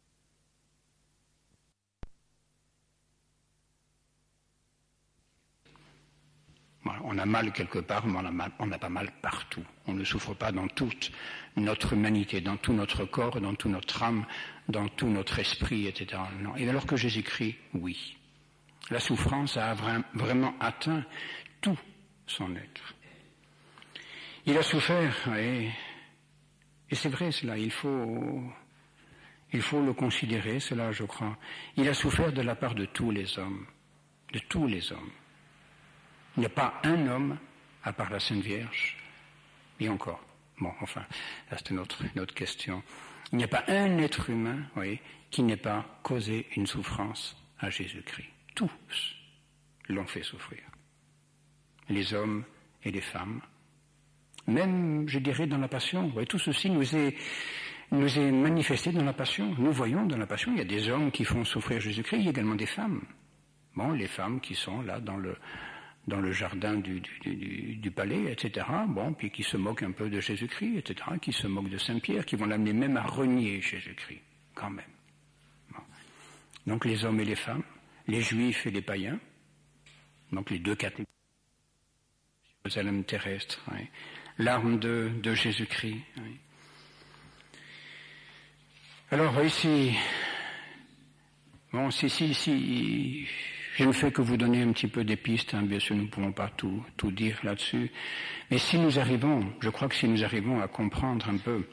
Voilà, on a mal quelque part, mais on a, mal, on a pas mal partout. On ne souffre pas dans toute notre humanité, dans tout notre corps, dans toute notre âme, dans tout notre esprit, et cetera. Non. Et alors que Jésus-Christ, oui. La souffrance a vraiment atteint tout son être. Il a souffert, et, et c'est vrai cela, il faut, il faut le considérer, cela je crois. Il a souffert de la part de tous les hommes, de tous les hommes. Il n'y a pas un homme, à part la Sainte Vierge, et encore, bon, enfin, là c'est une autre, une autre question. Il n'y a pas un être humain, oui, qui n'ait pas causé une souffrance à Jésus-Christ. Tous l'ont fait souffrir. Les hommes et les femmes. Même, je dirais, dans la Passion. Oui, tout ceci nous est, nous est manifesté dans la Passion. Nous voyons dans la Passion, il y a des hommes qui font souffrir Jésus-Christ, il y a également des femmes. Bon, les femmes qui sont là dans le... dans le jardin du, du, du, du palais, et cetera, bon, puis qui se moquent un peu de Jésus-Christ, et cetera, qui se moquent de Saint-Pierre, qui vont l'amener même à renier Jésus-Christ, quand même. Bon. Donc les hommes et les femmes, les juifs et les païens, donc les deux catégories, Jérusalem terrestre, oui. L'arme de, de Jésus-Christ. Oui. Alors ici, bon, si, si, si, je ne fais que vous donner un petit peu des pistes, hein, bien sûr nous ne pouvons pas tout, tout dire là-dessus, mais si nous arrivons, je crois que si nous arrivons à comprendre un peu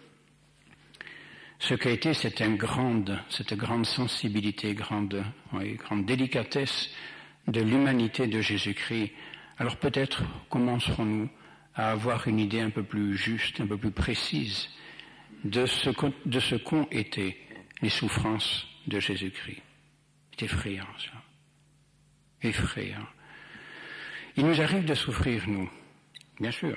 ce qu'a été cette grande, cette grande sensibilité, grande, oui, grande délicatesse de l'humanité de Jésus-Christ, alors peut-être commencerons-nous à avoir une idée un peu plus juste, un peu plus précise de ce, de ce qu'ont été les souffrances de Jésus-Christ. C'est effrayant, ça. Effrayant. Il nous arrive de souffrir, nous, bien sûr.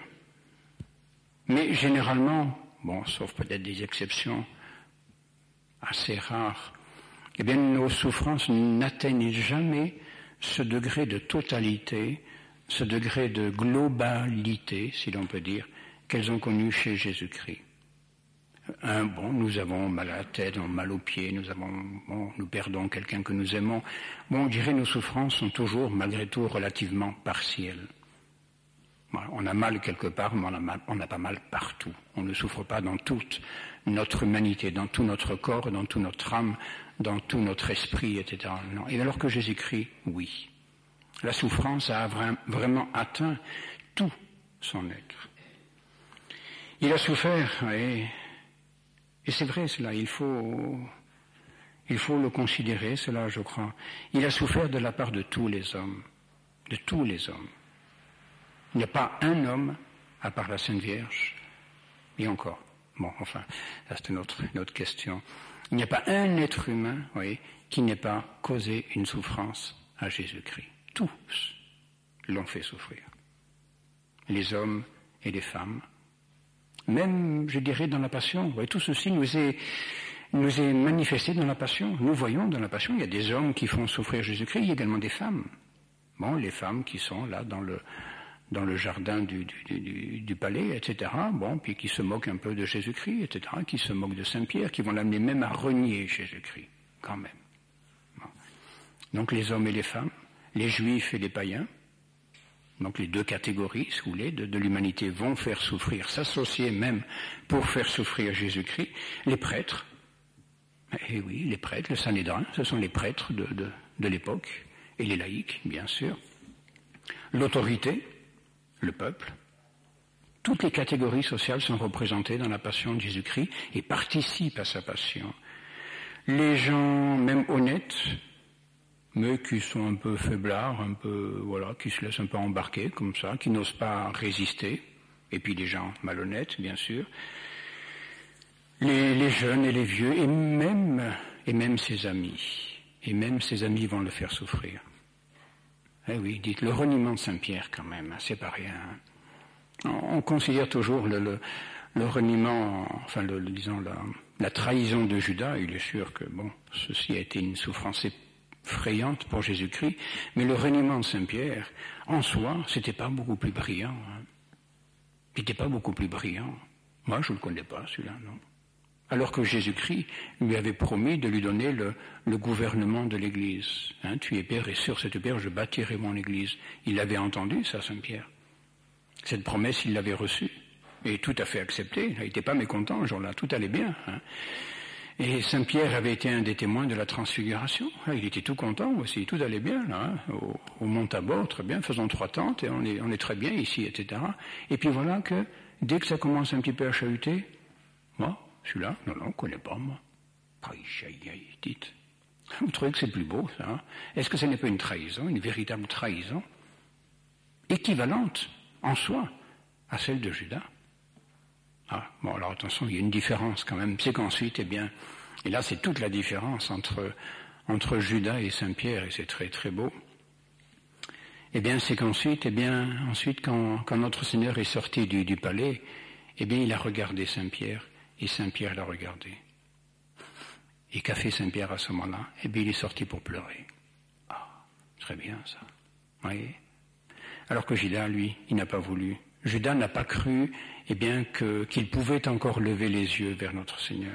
Mais généralement, bon, sauf peut-être des exceptions assez rares, eh bien, nos souffrances n'atteignent jamais ce degré de totalité, ce degré de globalité, si l'on peut dire, qu'elles ont connu chez Jésus-Christ. Un, bon, nous avons mal à la tête, mal aux pieds, nous avons, bon, nous perdons quelqu'un que nous aimons. Bon, on dirait nos souffrances sont toujours, malgré tout, relativement partielles. Voilà, on a mal quelque part, mais on a, mal, on a pas mal partout. On ne souffre pas dans toute notre humanité, dans tout notre corps, dans toute notre âme, dans tout notre esprit, et cetera. Non. Et alors que Jésus-Christ, oui. La souffrance a vraiment atteint tout son être. Il a souffert, et, et c'est vrai cela, il faut, il faut le considérer, cela je crois. Il a souffert de la part de tous les hommes, de tous les hommes. Il n'y a pas un homme, à part la Sainte Vierge, et encore, bon, enfin, ça c'est une autre, une autre question. Il n'y a pas un être humain, oui, qui n'ait pas causé une souffrance à Jésus-Christ. Tous l'ont fait souffrir. Les hommes et les femmes. Même, je dirais, dans la Passion. Oui, tout ceci nous est, nous est manifesté dans la Passion. Nous voyons dans la Passion, il y a des hommes qui font souffrir Jésus-Christ, il y a également des femmes. Bon, les femmes qui sont là dans le, dans le jardin du, du, du, du palais, et cetera. Bon, puis qui se moquent un peu de Jésus-Christ, et cetera. Qui se moquent de Saint-Pierre, qui vont l'amener même à renier Jésus-Christ, quand même. Bon. Donc les hommes et les femmes, les juifs et les païens, donc les deux catégories, si vous voulez, de, de l'humanité vont faire souffrir, s'associer même pour faire souffrir Jésus-Christ. Les prêtres, et oui, les prêtres, le Sanhédrin, ce sont les prêtres de, de, de l'époque, et les laïcs, bien sûr. L'autorité, le peuple. Toutes les catégories sociales sont représentées dans la passion de Jésus-Christ et participent à sa passion. Les gens, même honnêtes, mais qui sont un peu faiblards, un peu, voilà, qui se laissent un peu embarquer comme ça, qui n'osent pas résister, et puis des gens malhonnêtes, bien sûr, les, les jeunes et les vieux, et même, et même ses amis, et même ses amis vont le faire souffrir. Eh oui, dites, le reniement de Saint-Pierre quand même, c'est pas rien. On, on considère toujours le, le, le reniement, enfin, le, le, disons, la, la trahison de Judas, il est sûr que, bon, ceci a été une souffrance effrayante pour Jésus-Christ, mais le reniement de Saint-Pierre, en soi, c'était pas beaucoup plus brillant. Hein. Il n'était pas beaucoup plus brillant. Moi, je ne le connais pas, celui-là, non. Alors que Jésus-Christ lui avait promis de lui donner le, le gouvernement de l'Église. Hein, tu es Pierre et sur cette pierre je bâtirai mon Église. Il avait entendu ça, Saint-Pierre. Cette promesse, il l'avait reçue. Et tout à fait accepté. Il n'était pas mécontent, ce jour-là. Tout allait bien. Hein. Et Saint-Pierre avait été un des témoins de la transfiguration. Il était tout content aussi. Tout allait bien, là. Hein. Au, au mont Tabor, très bien. Faisons trois tentes et on est, on est très bien ici, et cetera. Et puis voilà que, dès que ça commence un petit peu à chahuter, moi, celui-là, non, non, on ne connaît pas, moi. Aïe, aïe, aïe, dites. Vous trouvez que c'est plus beau, ça, hein? Est-ce que ce n'est pas une trahison, une véritable trahison, équivalente, en soi, à celle de Judas? Ah, bon, alors attention, il y a une différence quand même. C'est qu'ensuite, eh bien, et là, c'est toute la différence entre, entre Judas et Saint-Pierre, et c'est très, très beau. Eh bien, c'est qu'ensuite, eh bien, ensuite, quand, quand notre Seigneur est sorti du, du palais, eh bien, il a regardé Saint-Pierre. Et Saint-Pierre l'a regardé. Et qu'a fait Saint-Pierre à ce moment-là? Eh bien, il est sorti pour pleurer. Ah, très bien, ça. Vous voyez? Alors que Judas, lui, il n'a pas voulu. Judas n'a pas cru, eh bien, que, qu'il pouvait encore lever les yeux vers notre Seigneur.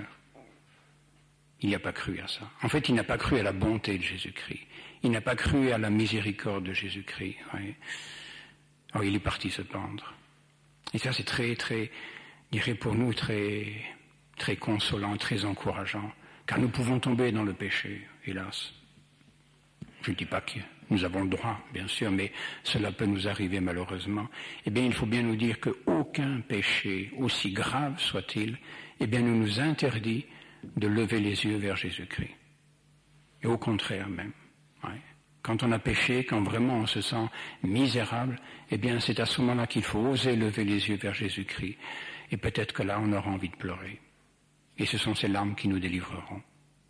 Il n'a pas cru à ça. En fait, il n'a pas cru à la bonté de Jésus-Christ. Il n'a pas cru à la miséricorde de Jésus-Christ. Vous voyez? Alors, il est parti se pendre. Et ça, c'est très, très, je dirais pour nous, très, très consolant, très encourageant, car nous pouvons tomber dans le péché, hélas. Je ne dis pas que nous avons le droit, bien sûr, mais cela peut nous arriver malheureusement. Eh bien, il faut bien nous dire qu'aucun péché, aussi grave soit-il, eh bien, nous nous interdit de lever les yeux vers Jésus-Christ. Et au contraire même. Ouais. Quand on a péché, quand vraiment on se sent misérable, eh bien, c'est à ce moment-là qu'il faut oser lever les yeux vers Jésus-Christ. Et peut-être que là, on aura envie de pleurer. Et ce sont ces larmes qui nous délivreront.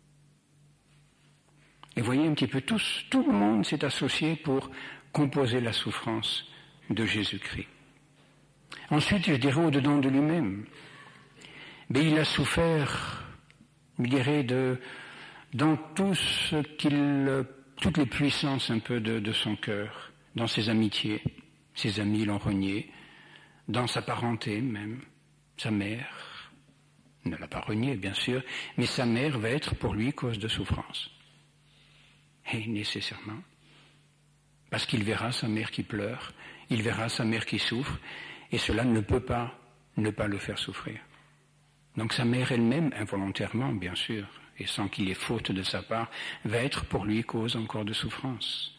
Et voyez un petit peu, tous, tout le monde s'est associé pour composer la souffrance de Jésus-Christ. Ensuite, je dirais au-dedans de lui-même. Mais il a souffert, je dirais, de, dans tout ce qu'il, toutes les puissances un peu de, de son cœur, dans ses amitiés, ses amis l'ont renié, dans sa parenté même, sa mère ne l'a pas renié, bien sûr, mais sa mère va être pour lui cause de souffrance. Et nécessairement. Parce qu'il verra sa mère qui pleure, il verra sa mère qui souffre, et cela ne peut pas ne pas le faire souffrir. Donc sa mère elle-même, involontairement, bien sûr, et sans qu'il ait faute de sa part, va être pour lui cause encore de souffrance.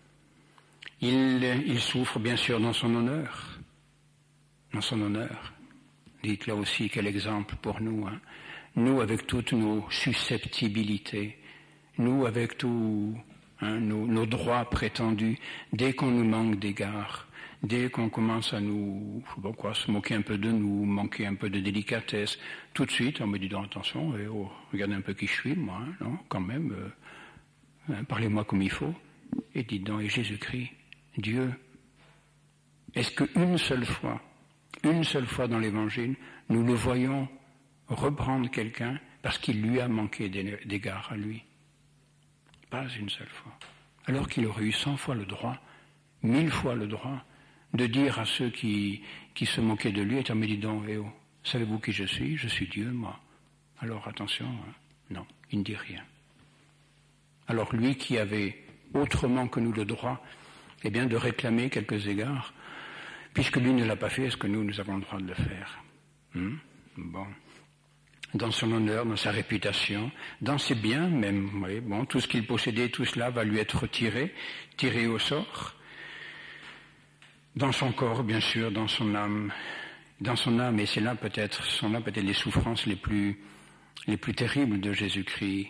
Il, il souffre bien sûr dans son honneur. Dans son honneur. Dites là aussi quel exemple pour nous. Hein. Nous avec toutes nos susceptibilités, nous avec tous hein, nos, nos droits prétendus, dès qu'on nous manque d'égard, dès qu'on commence à nous, je sais pas quoi, se moquer un peu de nous, manquer un peu de délicatesse, tout de suite on me dit donc attention, et oh, regardez un peu qui je suis moi, hein, non, quand même, euh, hein, parlez-moi comme il faut. Et dites donc, et Jésus-Christ, Dieu, est-ce qu'une seule fois, une seule fois dans l'Évangile, nous le voyons reprendre quelqu'un parce qu'il lui a manqué d'égard à lui? Pas une seule fois. Alors qu'il aurait eu cent fois le droit, mille fois le droit, de dire à ceux qui, qui se moquaient de lui, étant me dit donc, eh oh, savez-vous qui je suis? Je suis Dieu, moi. Alors attention, hein. Non, il ne dit rien. Alors lui qui avait autrement que nous le droit, eh bien de réclamer quelques égards, puisque lui ne l'a pas fait, est-ce que nous, nous avons le droit de le faire? hmm Bon. Dans son honneur, dans sa réputation, dans ses biens même, oui, bon, tout ce qu'il possédait, tout cela va lui être tiré, tiré au sort. Dans son corps, bien sûr, dans son âme, dans son âme, et c'est là peut-être, sont là peut-être les souffrances les plus, les plus terribles de Jésus-Christ,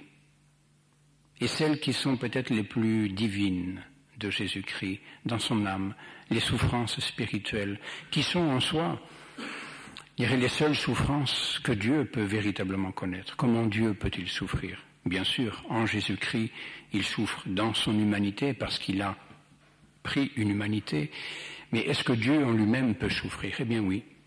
et celles qui sont peut-être les plus divines de Jésus-Christ, dans son âme, les souffrances spirituelles, qui sont en soi, je dirais, les seules souffrances que Dieu peut véritablement connaître. Comment Dieu peut-il souffrir? Bien sûr, en Jésus-Christ, il souffre dans son humanité parce qu'il a pris une humanité. Mais est-ce que Dieu en lui-même peut souffrir? Eh bien oui.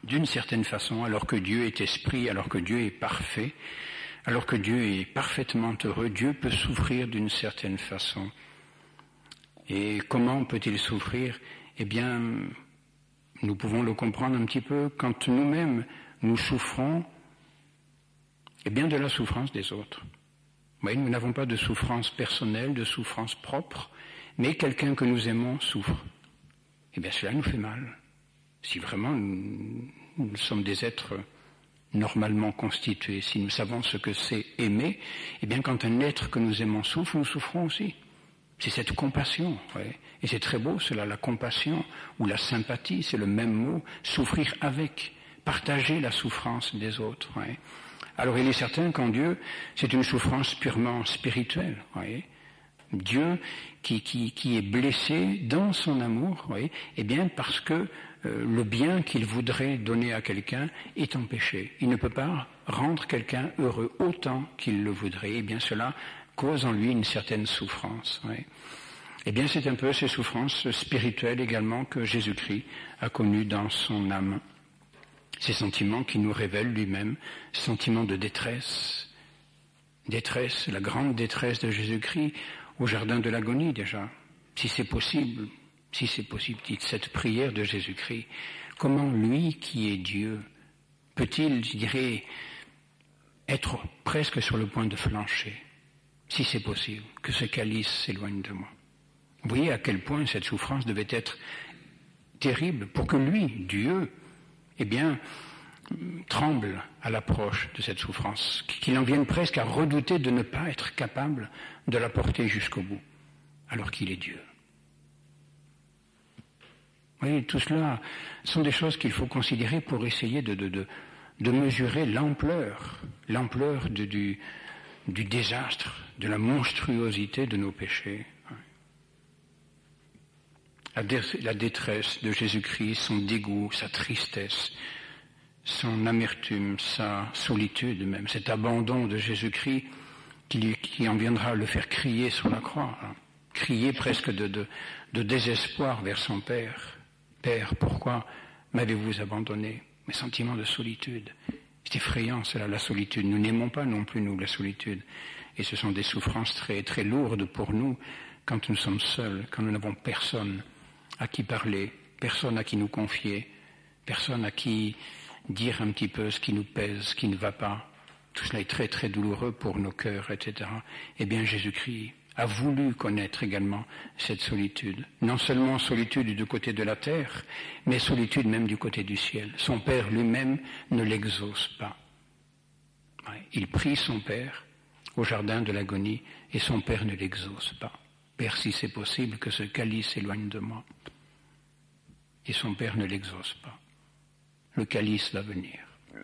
d'une certaine façon, alors que Dieu est esprit, alors que Dieu est parfait, alors que Dieu est parfaitement heureux, Dieu peut souffrir d'une certaine façon. Et comment peut-il souffrir? Eh bien, nous pouvons le comprendre un petit peu quand nous-mêmes nous souffrons, eh bien de la souffrance des autres. Oui, nous n'avons pas de souffrance personnelle, de souffrance propre, mais quelqu'un que nous aimons souffre. Eh bien, cela nous fait mal. Si vraiment nous, nous sommes des êtres normalement constitués, si nous savons ce que c'est aimer, eh bien, quand un être que nous aimons souffre, nous souffrons aussi. C'est cette compassion, ouais. Et c'est très beau cela, la compassion ou la sympathie, c'est le même mot, souffrir avec, partager la souffrance des autres. Ouais. Alors il est certain qu'en Dieu, c'est une souffrance purement spirituelle. Ouais. Dieu qui, qui, qui est blessé dans son amour, ouais, eh bien parce que euh, le bien qu'il voudrait donner à quelqu'un est empêché. Il ne peut pas rendre quelqu'un heureux autant qu'il le voudrait. Eh bien cela cause en lui une certaine souffrance. Ouais. Eh bien c'est un peu ces souffrances spirituelles également que Jésus-Christ a connues dans son âme. Ces sentiments qui nous révèlent lui-même, sentiments de détresse, détresse, la grande détresse de Jésus-Christ au jardin de l'agonie déjà. Si c'est possible, si c'est possible, dites cette prière de Jésus-Christ, comment lui qui est Dieu peut-il, je dirais, être presque sur le point de flancher, si c'est possible, que ce calice s'éloigne de moi. Vous voyez à quel point cette souffrance devait être terrible pour que lui, Dieu, eh bien, tremble à l'approche de cette souffrance, qu'il en vienne presque à redouter de ne pas être capable de la porter jusqu'au bout, alors qu'il est Dieu. Vous voyez, tout cela sont des choses qu'il faut considérer pour essayer de, de, de, de mesurer l'ampleur, l'ampleur de, du, du désastre, de la monstruosité de nos péchés. La, dé, la détresse de Jésus-Christ, son dégoût, sa tristesse, son amertume, sa solitude même, cet abandon de Jésus-Christ qui, qui en viendra à le faire crier sur la croix, hein, crier presque de, de, de désespoir vers son Père. Père, pourquoi m'avez-vous abandonné? Mes sentiments de solitude. C'est effrayant cela, la solitude. Nous n'aimons pas non plus, nous, la solitude. Et ce sont des souffrances très, très lourdes pour nous quand nous sommes seuls, quand nous n'avons personne à qui parler, personne à qui nous confier, personne à qui dire un petit peu ce qui nous pèse, ce qui ne va pas. Tout cela est très très douloureux pour nos cœurs, et cetera. Eh bien, Jésus-Christ a voulu connaître également cette solitude. Non seulement solitude du côté de la terre, mais solitude même du côté du ciel. Son Père lui-même ne l'exauce pas. Ouais. Il prie son Père au jardin de l'agonie et son Père ne l'exauce pas. Père, si c'est possible, que ce calice s'éloigne de moi. Et son Père ne l'exauce pas. Le calice va venir.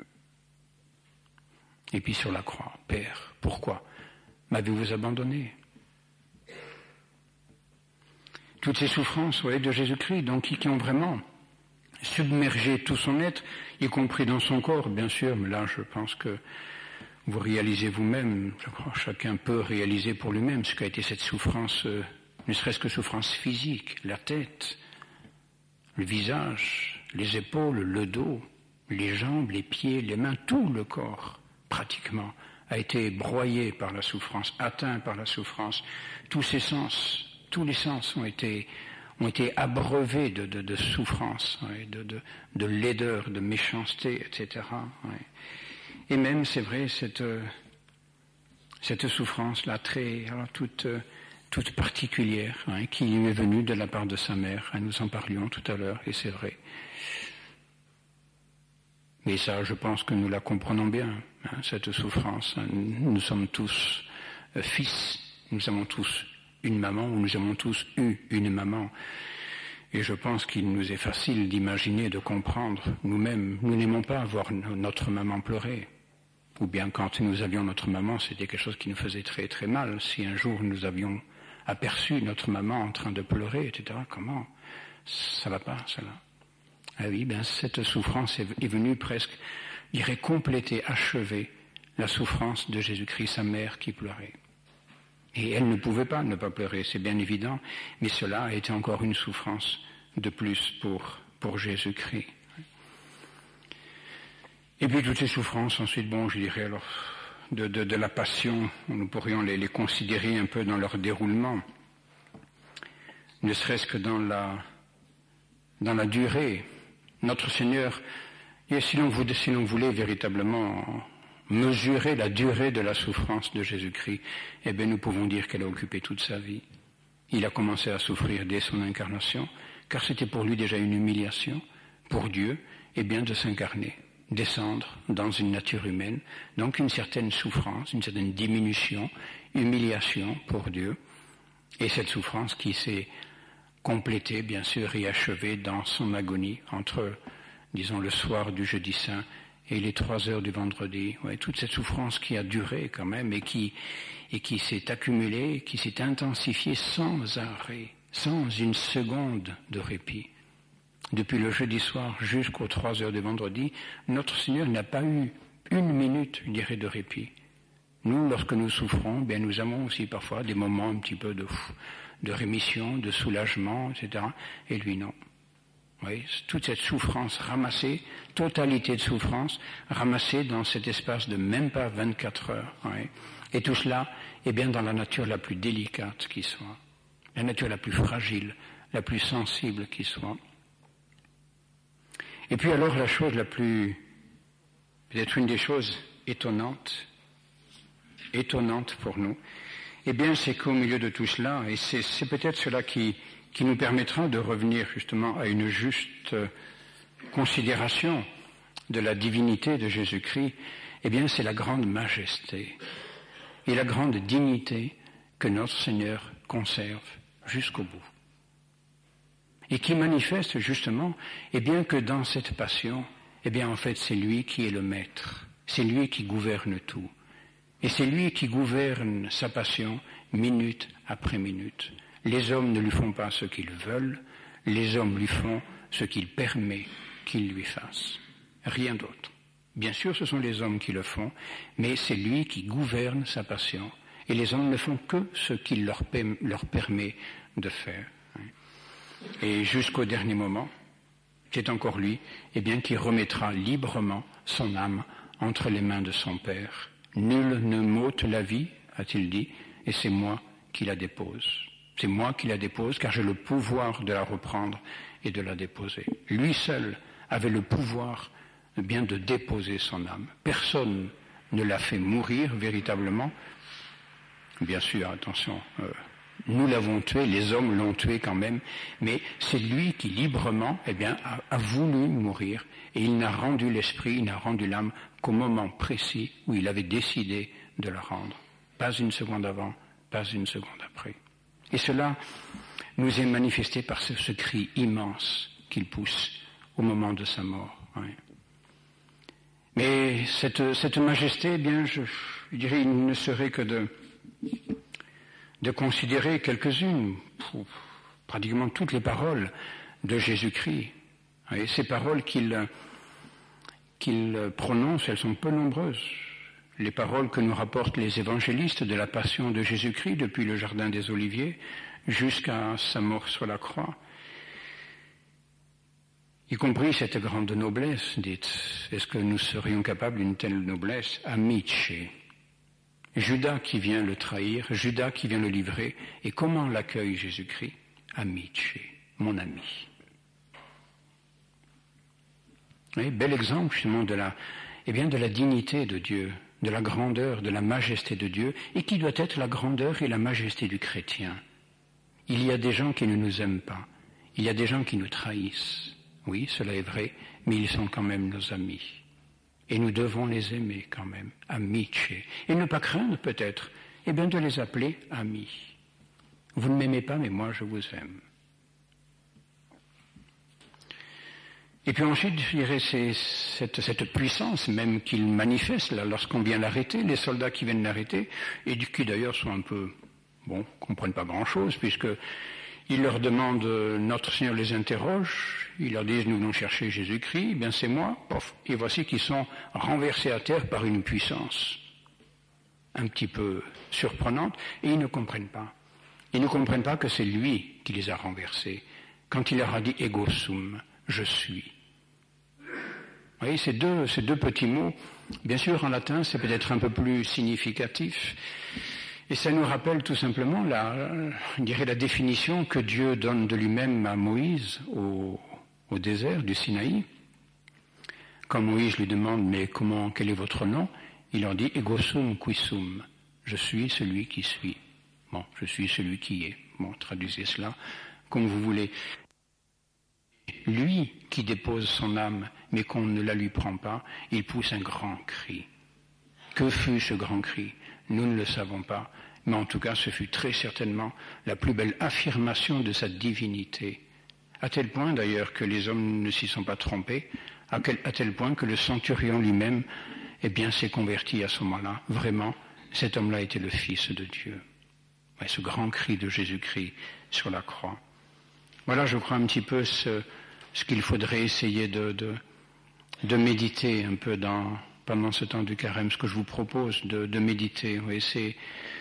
Et puis sur la croix, Père, pourquoi m'avez-vous abandonné? Toutes ces souffrances, vous voyez, de Jésus-Christ, donc qui, qui ont vraiment submergé tout son être, y compris dans son corps, bien sûr, mais là je pense que vous réalisez vous-même, je crois chacun peut réaliser pour lui-même ce qu'a été cette souffrance, euh, ne serait-ce que souffrance physique, la tête, le visage, les épaules, le dos, les jambes, les pieds, les mains, tout le corps, pratiquement, a été broyé par la souffrance, atteint par la souffrance. Tous ses sens, tous les sens ont été, ont été abreuvés de, de, de souffrance, ouais, de, de, de laideur, de méchanceté, et cetera. Ouais. Et même, c'est vrai, cette, cette souffrance-là, très, alors, toute, toute particulière, hein, qui lui est venue de la part de sa mère. Hein, nous en parlions tout à l'heure, et c'est vrai. Mais ça, je pense que nous la comprenons bien, hein, cette souffrance. Hein. Nous sommes tous euh, fils, nous avons tous une maman, ou nous avons tous eu une maman. Et je pense qu'il nous est facile d'imaginer, de comprendre nous-mêmes. Nous n'aimons pas voir notre maman pleurer. Ou bien quand nous avions notre maman, c'était quelque chose qui nous faisait très très mal. Si un jour nous avions aperçu notre maman en train de pleurer, et cetera, comment? Ça va pas, cela. Ah oui, ben cette souffrance est venue presque, je dirais, compléter, achever la souffrance de Jésus-Christ, sa mère qui pleurait. Et elle ne pouvait pas ne pas pleurer, c'est bien évident, mais cela a été encore une souffrance de plus pour, pour Jésus-Christ. Et puis toutes ces souffrances, ensuite, bon, je dirais alors, de, de, de la passion, nous pourrions les, les considérer un peu dans leur déroulement, ne serait-ce que dans la, dans la durée. Notre Seigneur, et si l'on voulait, si l'on voulait véritablement mesurer la durée de la souffrance de Jésus-Christ, eh bien nous pouvons dire qu'elle a occupé toute sa vie. Il a commencé à souffrir dès son incarnation, car c'était pour lui déjà une humiliation, pour Dieu, eh bien de s'incarner, descendre dans une nature humaine, donc une certaine souffrance, une certaine diminution, humiliation pour Dieu, et cette souffrance qui s'est complétée, bien sûr, et achevée dans son agonie, entre, disons, le soir du jeudi saint et les trois heures du vendredi. Ouais, toute cette souffrance qui a duré quand même, et qui, et qui s'est accumulée, qui s'est intensifiée sans arrêt, sans une seconde de répit. Depuis le jeudi soir jusqu'aux trois heures du vendredi, notre Seigneur n'a pas eu une minute, je dirais, de répit. Nous, lorsque nous souffrons, bien, nous avons aussi parfois des moments un petit peu de, de rémission, de soulagement, et cetera. Et lui, non. Oui, toute cette souffrance ramassée, totalité de souffrance, ramassée dans cet espace de même pas vingt-quatre heures. Oui. Et tout cela, eh bien, dans la nature la plus délicate qui soit, la nature la plus fragile, la plus sensible qui soit. Et puis alors, la chose la plus, peut-être une des choses étonnantes, étonnantes pour nous, eh bien, c'est qu'au milieu de tout cela, et c'est, c'est peut-être cela qui, qui nous permettra de revenir justement à une juste considération de la divinité de Jésus-Christ, eh bien, c'est la grande majesté et la grande dignité que notre Seigneur conserve jusqu'au bout. Et qui manifeste justement, eh bien, que dans cette passion, eh bien, en fait, c'est lui qui est le maître, c'est lui qui gouverne tout. Et c'est lui qui gouverne sa passion minute après minute. Les hommes ne lui font pas ce qu'ils veulent, les hommes lui font ce qu'il permet qu'ils lui fassent. Rien d'autre. Bien sûr, ce sont les hommes qui le font, mais c'est lui qui gouverne sa passion. Et les hommes ne font que ce qu'il leur, leur permet de faire. Et jusqu'au dernier moment, c'est encore lui, eh bien, qui remettra librement son âme entre les mains de son Père. Nul ne m'ôte la vie, a-t-il dit, et c'est moi qui la dépose. C'est moi qui la dépose, car j'ai le pouvoir de la reprendre et de la déposer. Lui seul avait le pouvoir, eh bien, de déposer son âme. Personne ne l'a fait mourir véritablement. Bien sûr, attention, euh, nous l'avons tué, les hommes l'ont tué quand même, mais c'est lui qui librement, eh bien, a, a voulu mourir, et il n'a rendu l'esprit, il n'a rendu l'âme qu'au moment précis où il avait décidé de la rendre. Pas une seconde avant, pas une seconde après. Et cela nous est manifesté par ce, ce cri immense qu'il pousse au moment de sa mort. Oui. Mais cette, cette majesté, eh bien, je, je dirais, il ne serait que de, de considérer quelques-unes, pratiquement toutes les paroles de Jésus-Christ. Et ces paroles qu'il, qu'il prononce, elles sont peu nombreuses. Les paroles que nous rapportent les évangélistes de la passion de Jésus-Christ depuis le jardin des Oliviers jusqu'à sa mort sur la croix, y compris cette grande noblesse, dites, est-ce que nous serions capables d'une telle noblesse? Amice. Judas qui vient le trahir, Judas qui vient le livrer, et comment l'accueille Jésus-Christ? Amice, mon ami. Oui, bel exemple justement de la, eh bien, de la dignité de Dieu, de la grandeur, de la majesté de Dieu, et qui doit être la grandeur et la majesté du chrétien. Il y a des gens qui ne nous aiment pas, il y a des gens qui nous trahissent. Oui, cela est vrai, mais ils sont quand même nos amis. Et nous devons les aimer quand même, amice. Et ne pas craindre peut-être, eh bien de les appeler amis. Vous ne m'aimez pas, mais moi je vous aime. Et puis ensuite, je dirais, c'est cette, cette puissance même qu'il manifeste là, lorsqu'on vient l'arrêter, les soldats qui viennent l'arrêter, et qui d'ailleurs sont un peu, bon, comprennent pas grand-chose, puisque ils leur demandent, notre Seigneur les interroge, ils leur disent, nous venons chercher Jésus-Christ, eh bien c'est moi, pof, et voici qu'ils sont renversés à terre par une puissance un petit peu surprenante, et ils ne comprennent pas. Ils ne comprennent pas que c'est lui qui les a renversés, quand il leur a dit ego sum, je suis. Vous voyez, ces deux, ces deux petits mots, bien sûr, en latin, c'est peut-être un peu plus significatif. Et ça nous rappelle tout simplement la, je dirais la définition que Dieu donne de lui-même à Moïse au, au désert du Sinaï. Quand Moïse lui demande, mais comment, quel est votre nom? Il leur dit, ego sum qui sum. Je suis celui qui suis. Bon, je suis celui qui est. Bon, traduisez cela comme vous voulez. Lui qui dépose son âme, mais qu'on ne la lui prend pas, il pousse un grand cri. Que fut ce grand cri? Nous ne le savons pas, mais en tout cas ce fut très certainement la plus belle affirmation de sa divinité. À tel point d'ailleurs que les hommes ne s'y sont pas trompés, à, quel, à tel point que le centurion lui-même eh bien, s'est converti à ce moment-là. Vraiment, cet homme-là était le Fils de Dieu. Ouais, ce grand cri de Jésus-Christ sur la croix. Voilà, je crois, un petit peu ce, ce qu'il faudrait essayer de, de, de méditer un peu dans, pendant ce temps du carême, ce que je vous propose de, de méditer. Oui, c'est,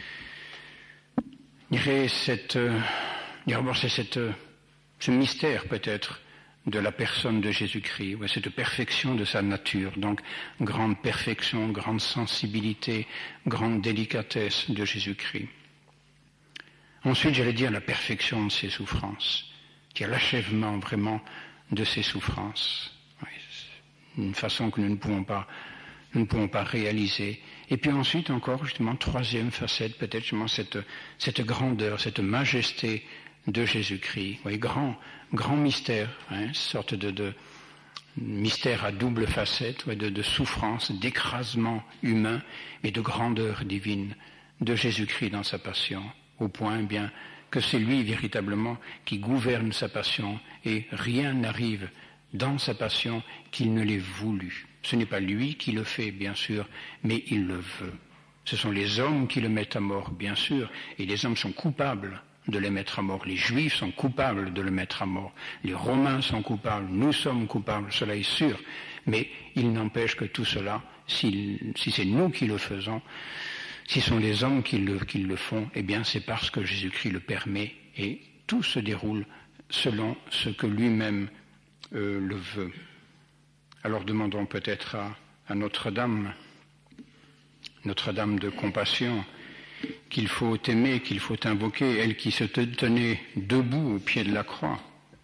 je dirais, cette, euh, c'est cette, ce mystère peut-être de la personne de Jésus-Christ, oui, cette perfection de sa nature, donc grande perfection, grande sensibilité, grande délicatesse de Jésus-Christ. Ensuite, j'allais dire la perfection de ses souffrances, qui est l'achèvement vraiment de ses souffrances. Oui, une façon que nous ne pouvons pas, nous ne pouvons pas réaliser. Et puis ensuite encore, justement, troisième facette, peut-être justement cette, cette grandeur, cette majesté de Jésus-Christ. Oui, grand, grand mystère, hein, sorte de, de mystère à double facette, oui, de, de souffrance, d'écrasement humain et de grandeur divine de Jésus-Christ dans sa passion, au point bien que c'est lui véritablement qui gouverne sa passion et rien n'arrive dans sa passion qu'il ne l'ait voulu. Ce n'est pas lui qui le fait, bien sûr, mais il le veut. Ce sont les hommes qui le mettent à mort, bien sûr, et les hommes sont coupables de le mettre à mort. Les Juifs sont coupables de le mettre à mort. Les Romains sont coupables. Nous sommes coupables, cela est sûr. Mais il n'empêche que tout cela, si, si c'est nous qui le faisons, si ce sont les hommes qui le, qui le font, eh bien c'est parce que Jésus-Christ le permet et tout se déroule selon ce que lui-même euh, le veut. Alors demandons peut-être à, à Notre-Dame, Notre-Dame de compassion, qu'il faut aimer, qu'il faut invoquer, elle qui se tenait debout au pied de la croix,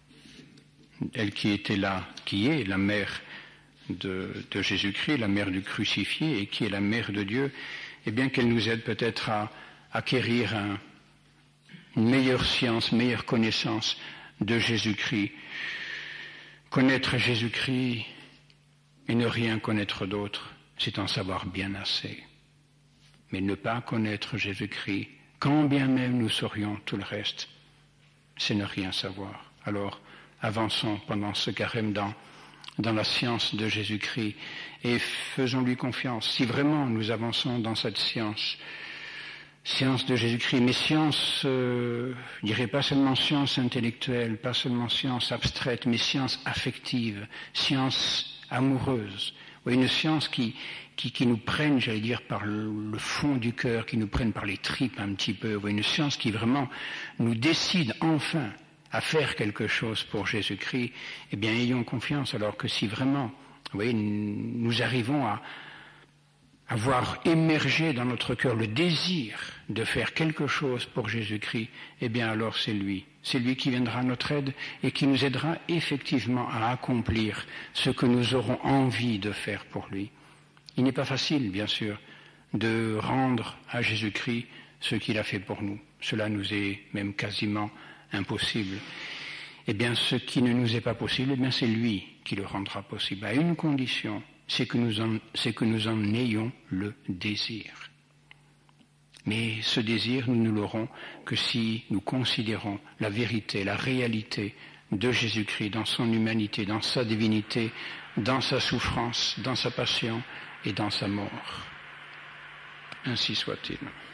elle qui était là, qui est la mère de, de Jésus-Christ, la mère du crucifié et qui est la mère de Dieu, eh bien qu'elle nous aide peut-être à acquérir un, une meilleure science, une meilleure connaissance de Jésus-Christ. Connaître Jésus-Christ et ne rien connaître d'autre, c'est en savoir bien assez. Mais ne pas connaître Jésus-Christ, quand bien même nous saurions tout le reste, c'est ne rien savoir. Alors, avançons pendant ce carême dans, dans la science de Jésus-Christ et faisons-lui confiance. Si vraiment nous avançons dans cette science, science de Jésus-Christ, mais science, euh, je dirais pas seulement science intellectuelle, pas seulement science abstraite, mais science affective, science amoureuse. Oui, une science qui, qui, qui nous prenne, j'allais dire, par le, le fond du cœur, qui nous prenne par les tripes un petit peu. Oui, une science qui vraiment nous décide enfin à faire quelque chose pour Jésus-Christ. Eh bien, ayons confiance, alors que si vraiment, oui, nous arrivons à avoir émergé dans notre cœur le désir de faire quelque chose pour Jésus-Christ, eh bien alors c'est lui. C'est lui qui viendra à notre aide et qui nous aidera effectivement à accomplir ce que nous aurons envie de faire pour lui. Il n'est pas facile, bien sûr, de rendre à Jésus-Christ ce qu'il a fait pour nous. Cela nous est même quasiment impossible. Eh bien, ce qui ne nous est pas possible, eh bien c'est lui qui le rendra possible, à une condition, c'est que nous en, c'est que nous en ayons le désir. Mais ce désir, nous ne l'aurons que si nous considérons la vérité, la réalité de Jésus-Christ dans son humanité, dans sa divinité, dans sa souffrance, dans sa passion et dans sa mort. Ainsi soit-il.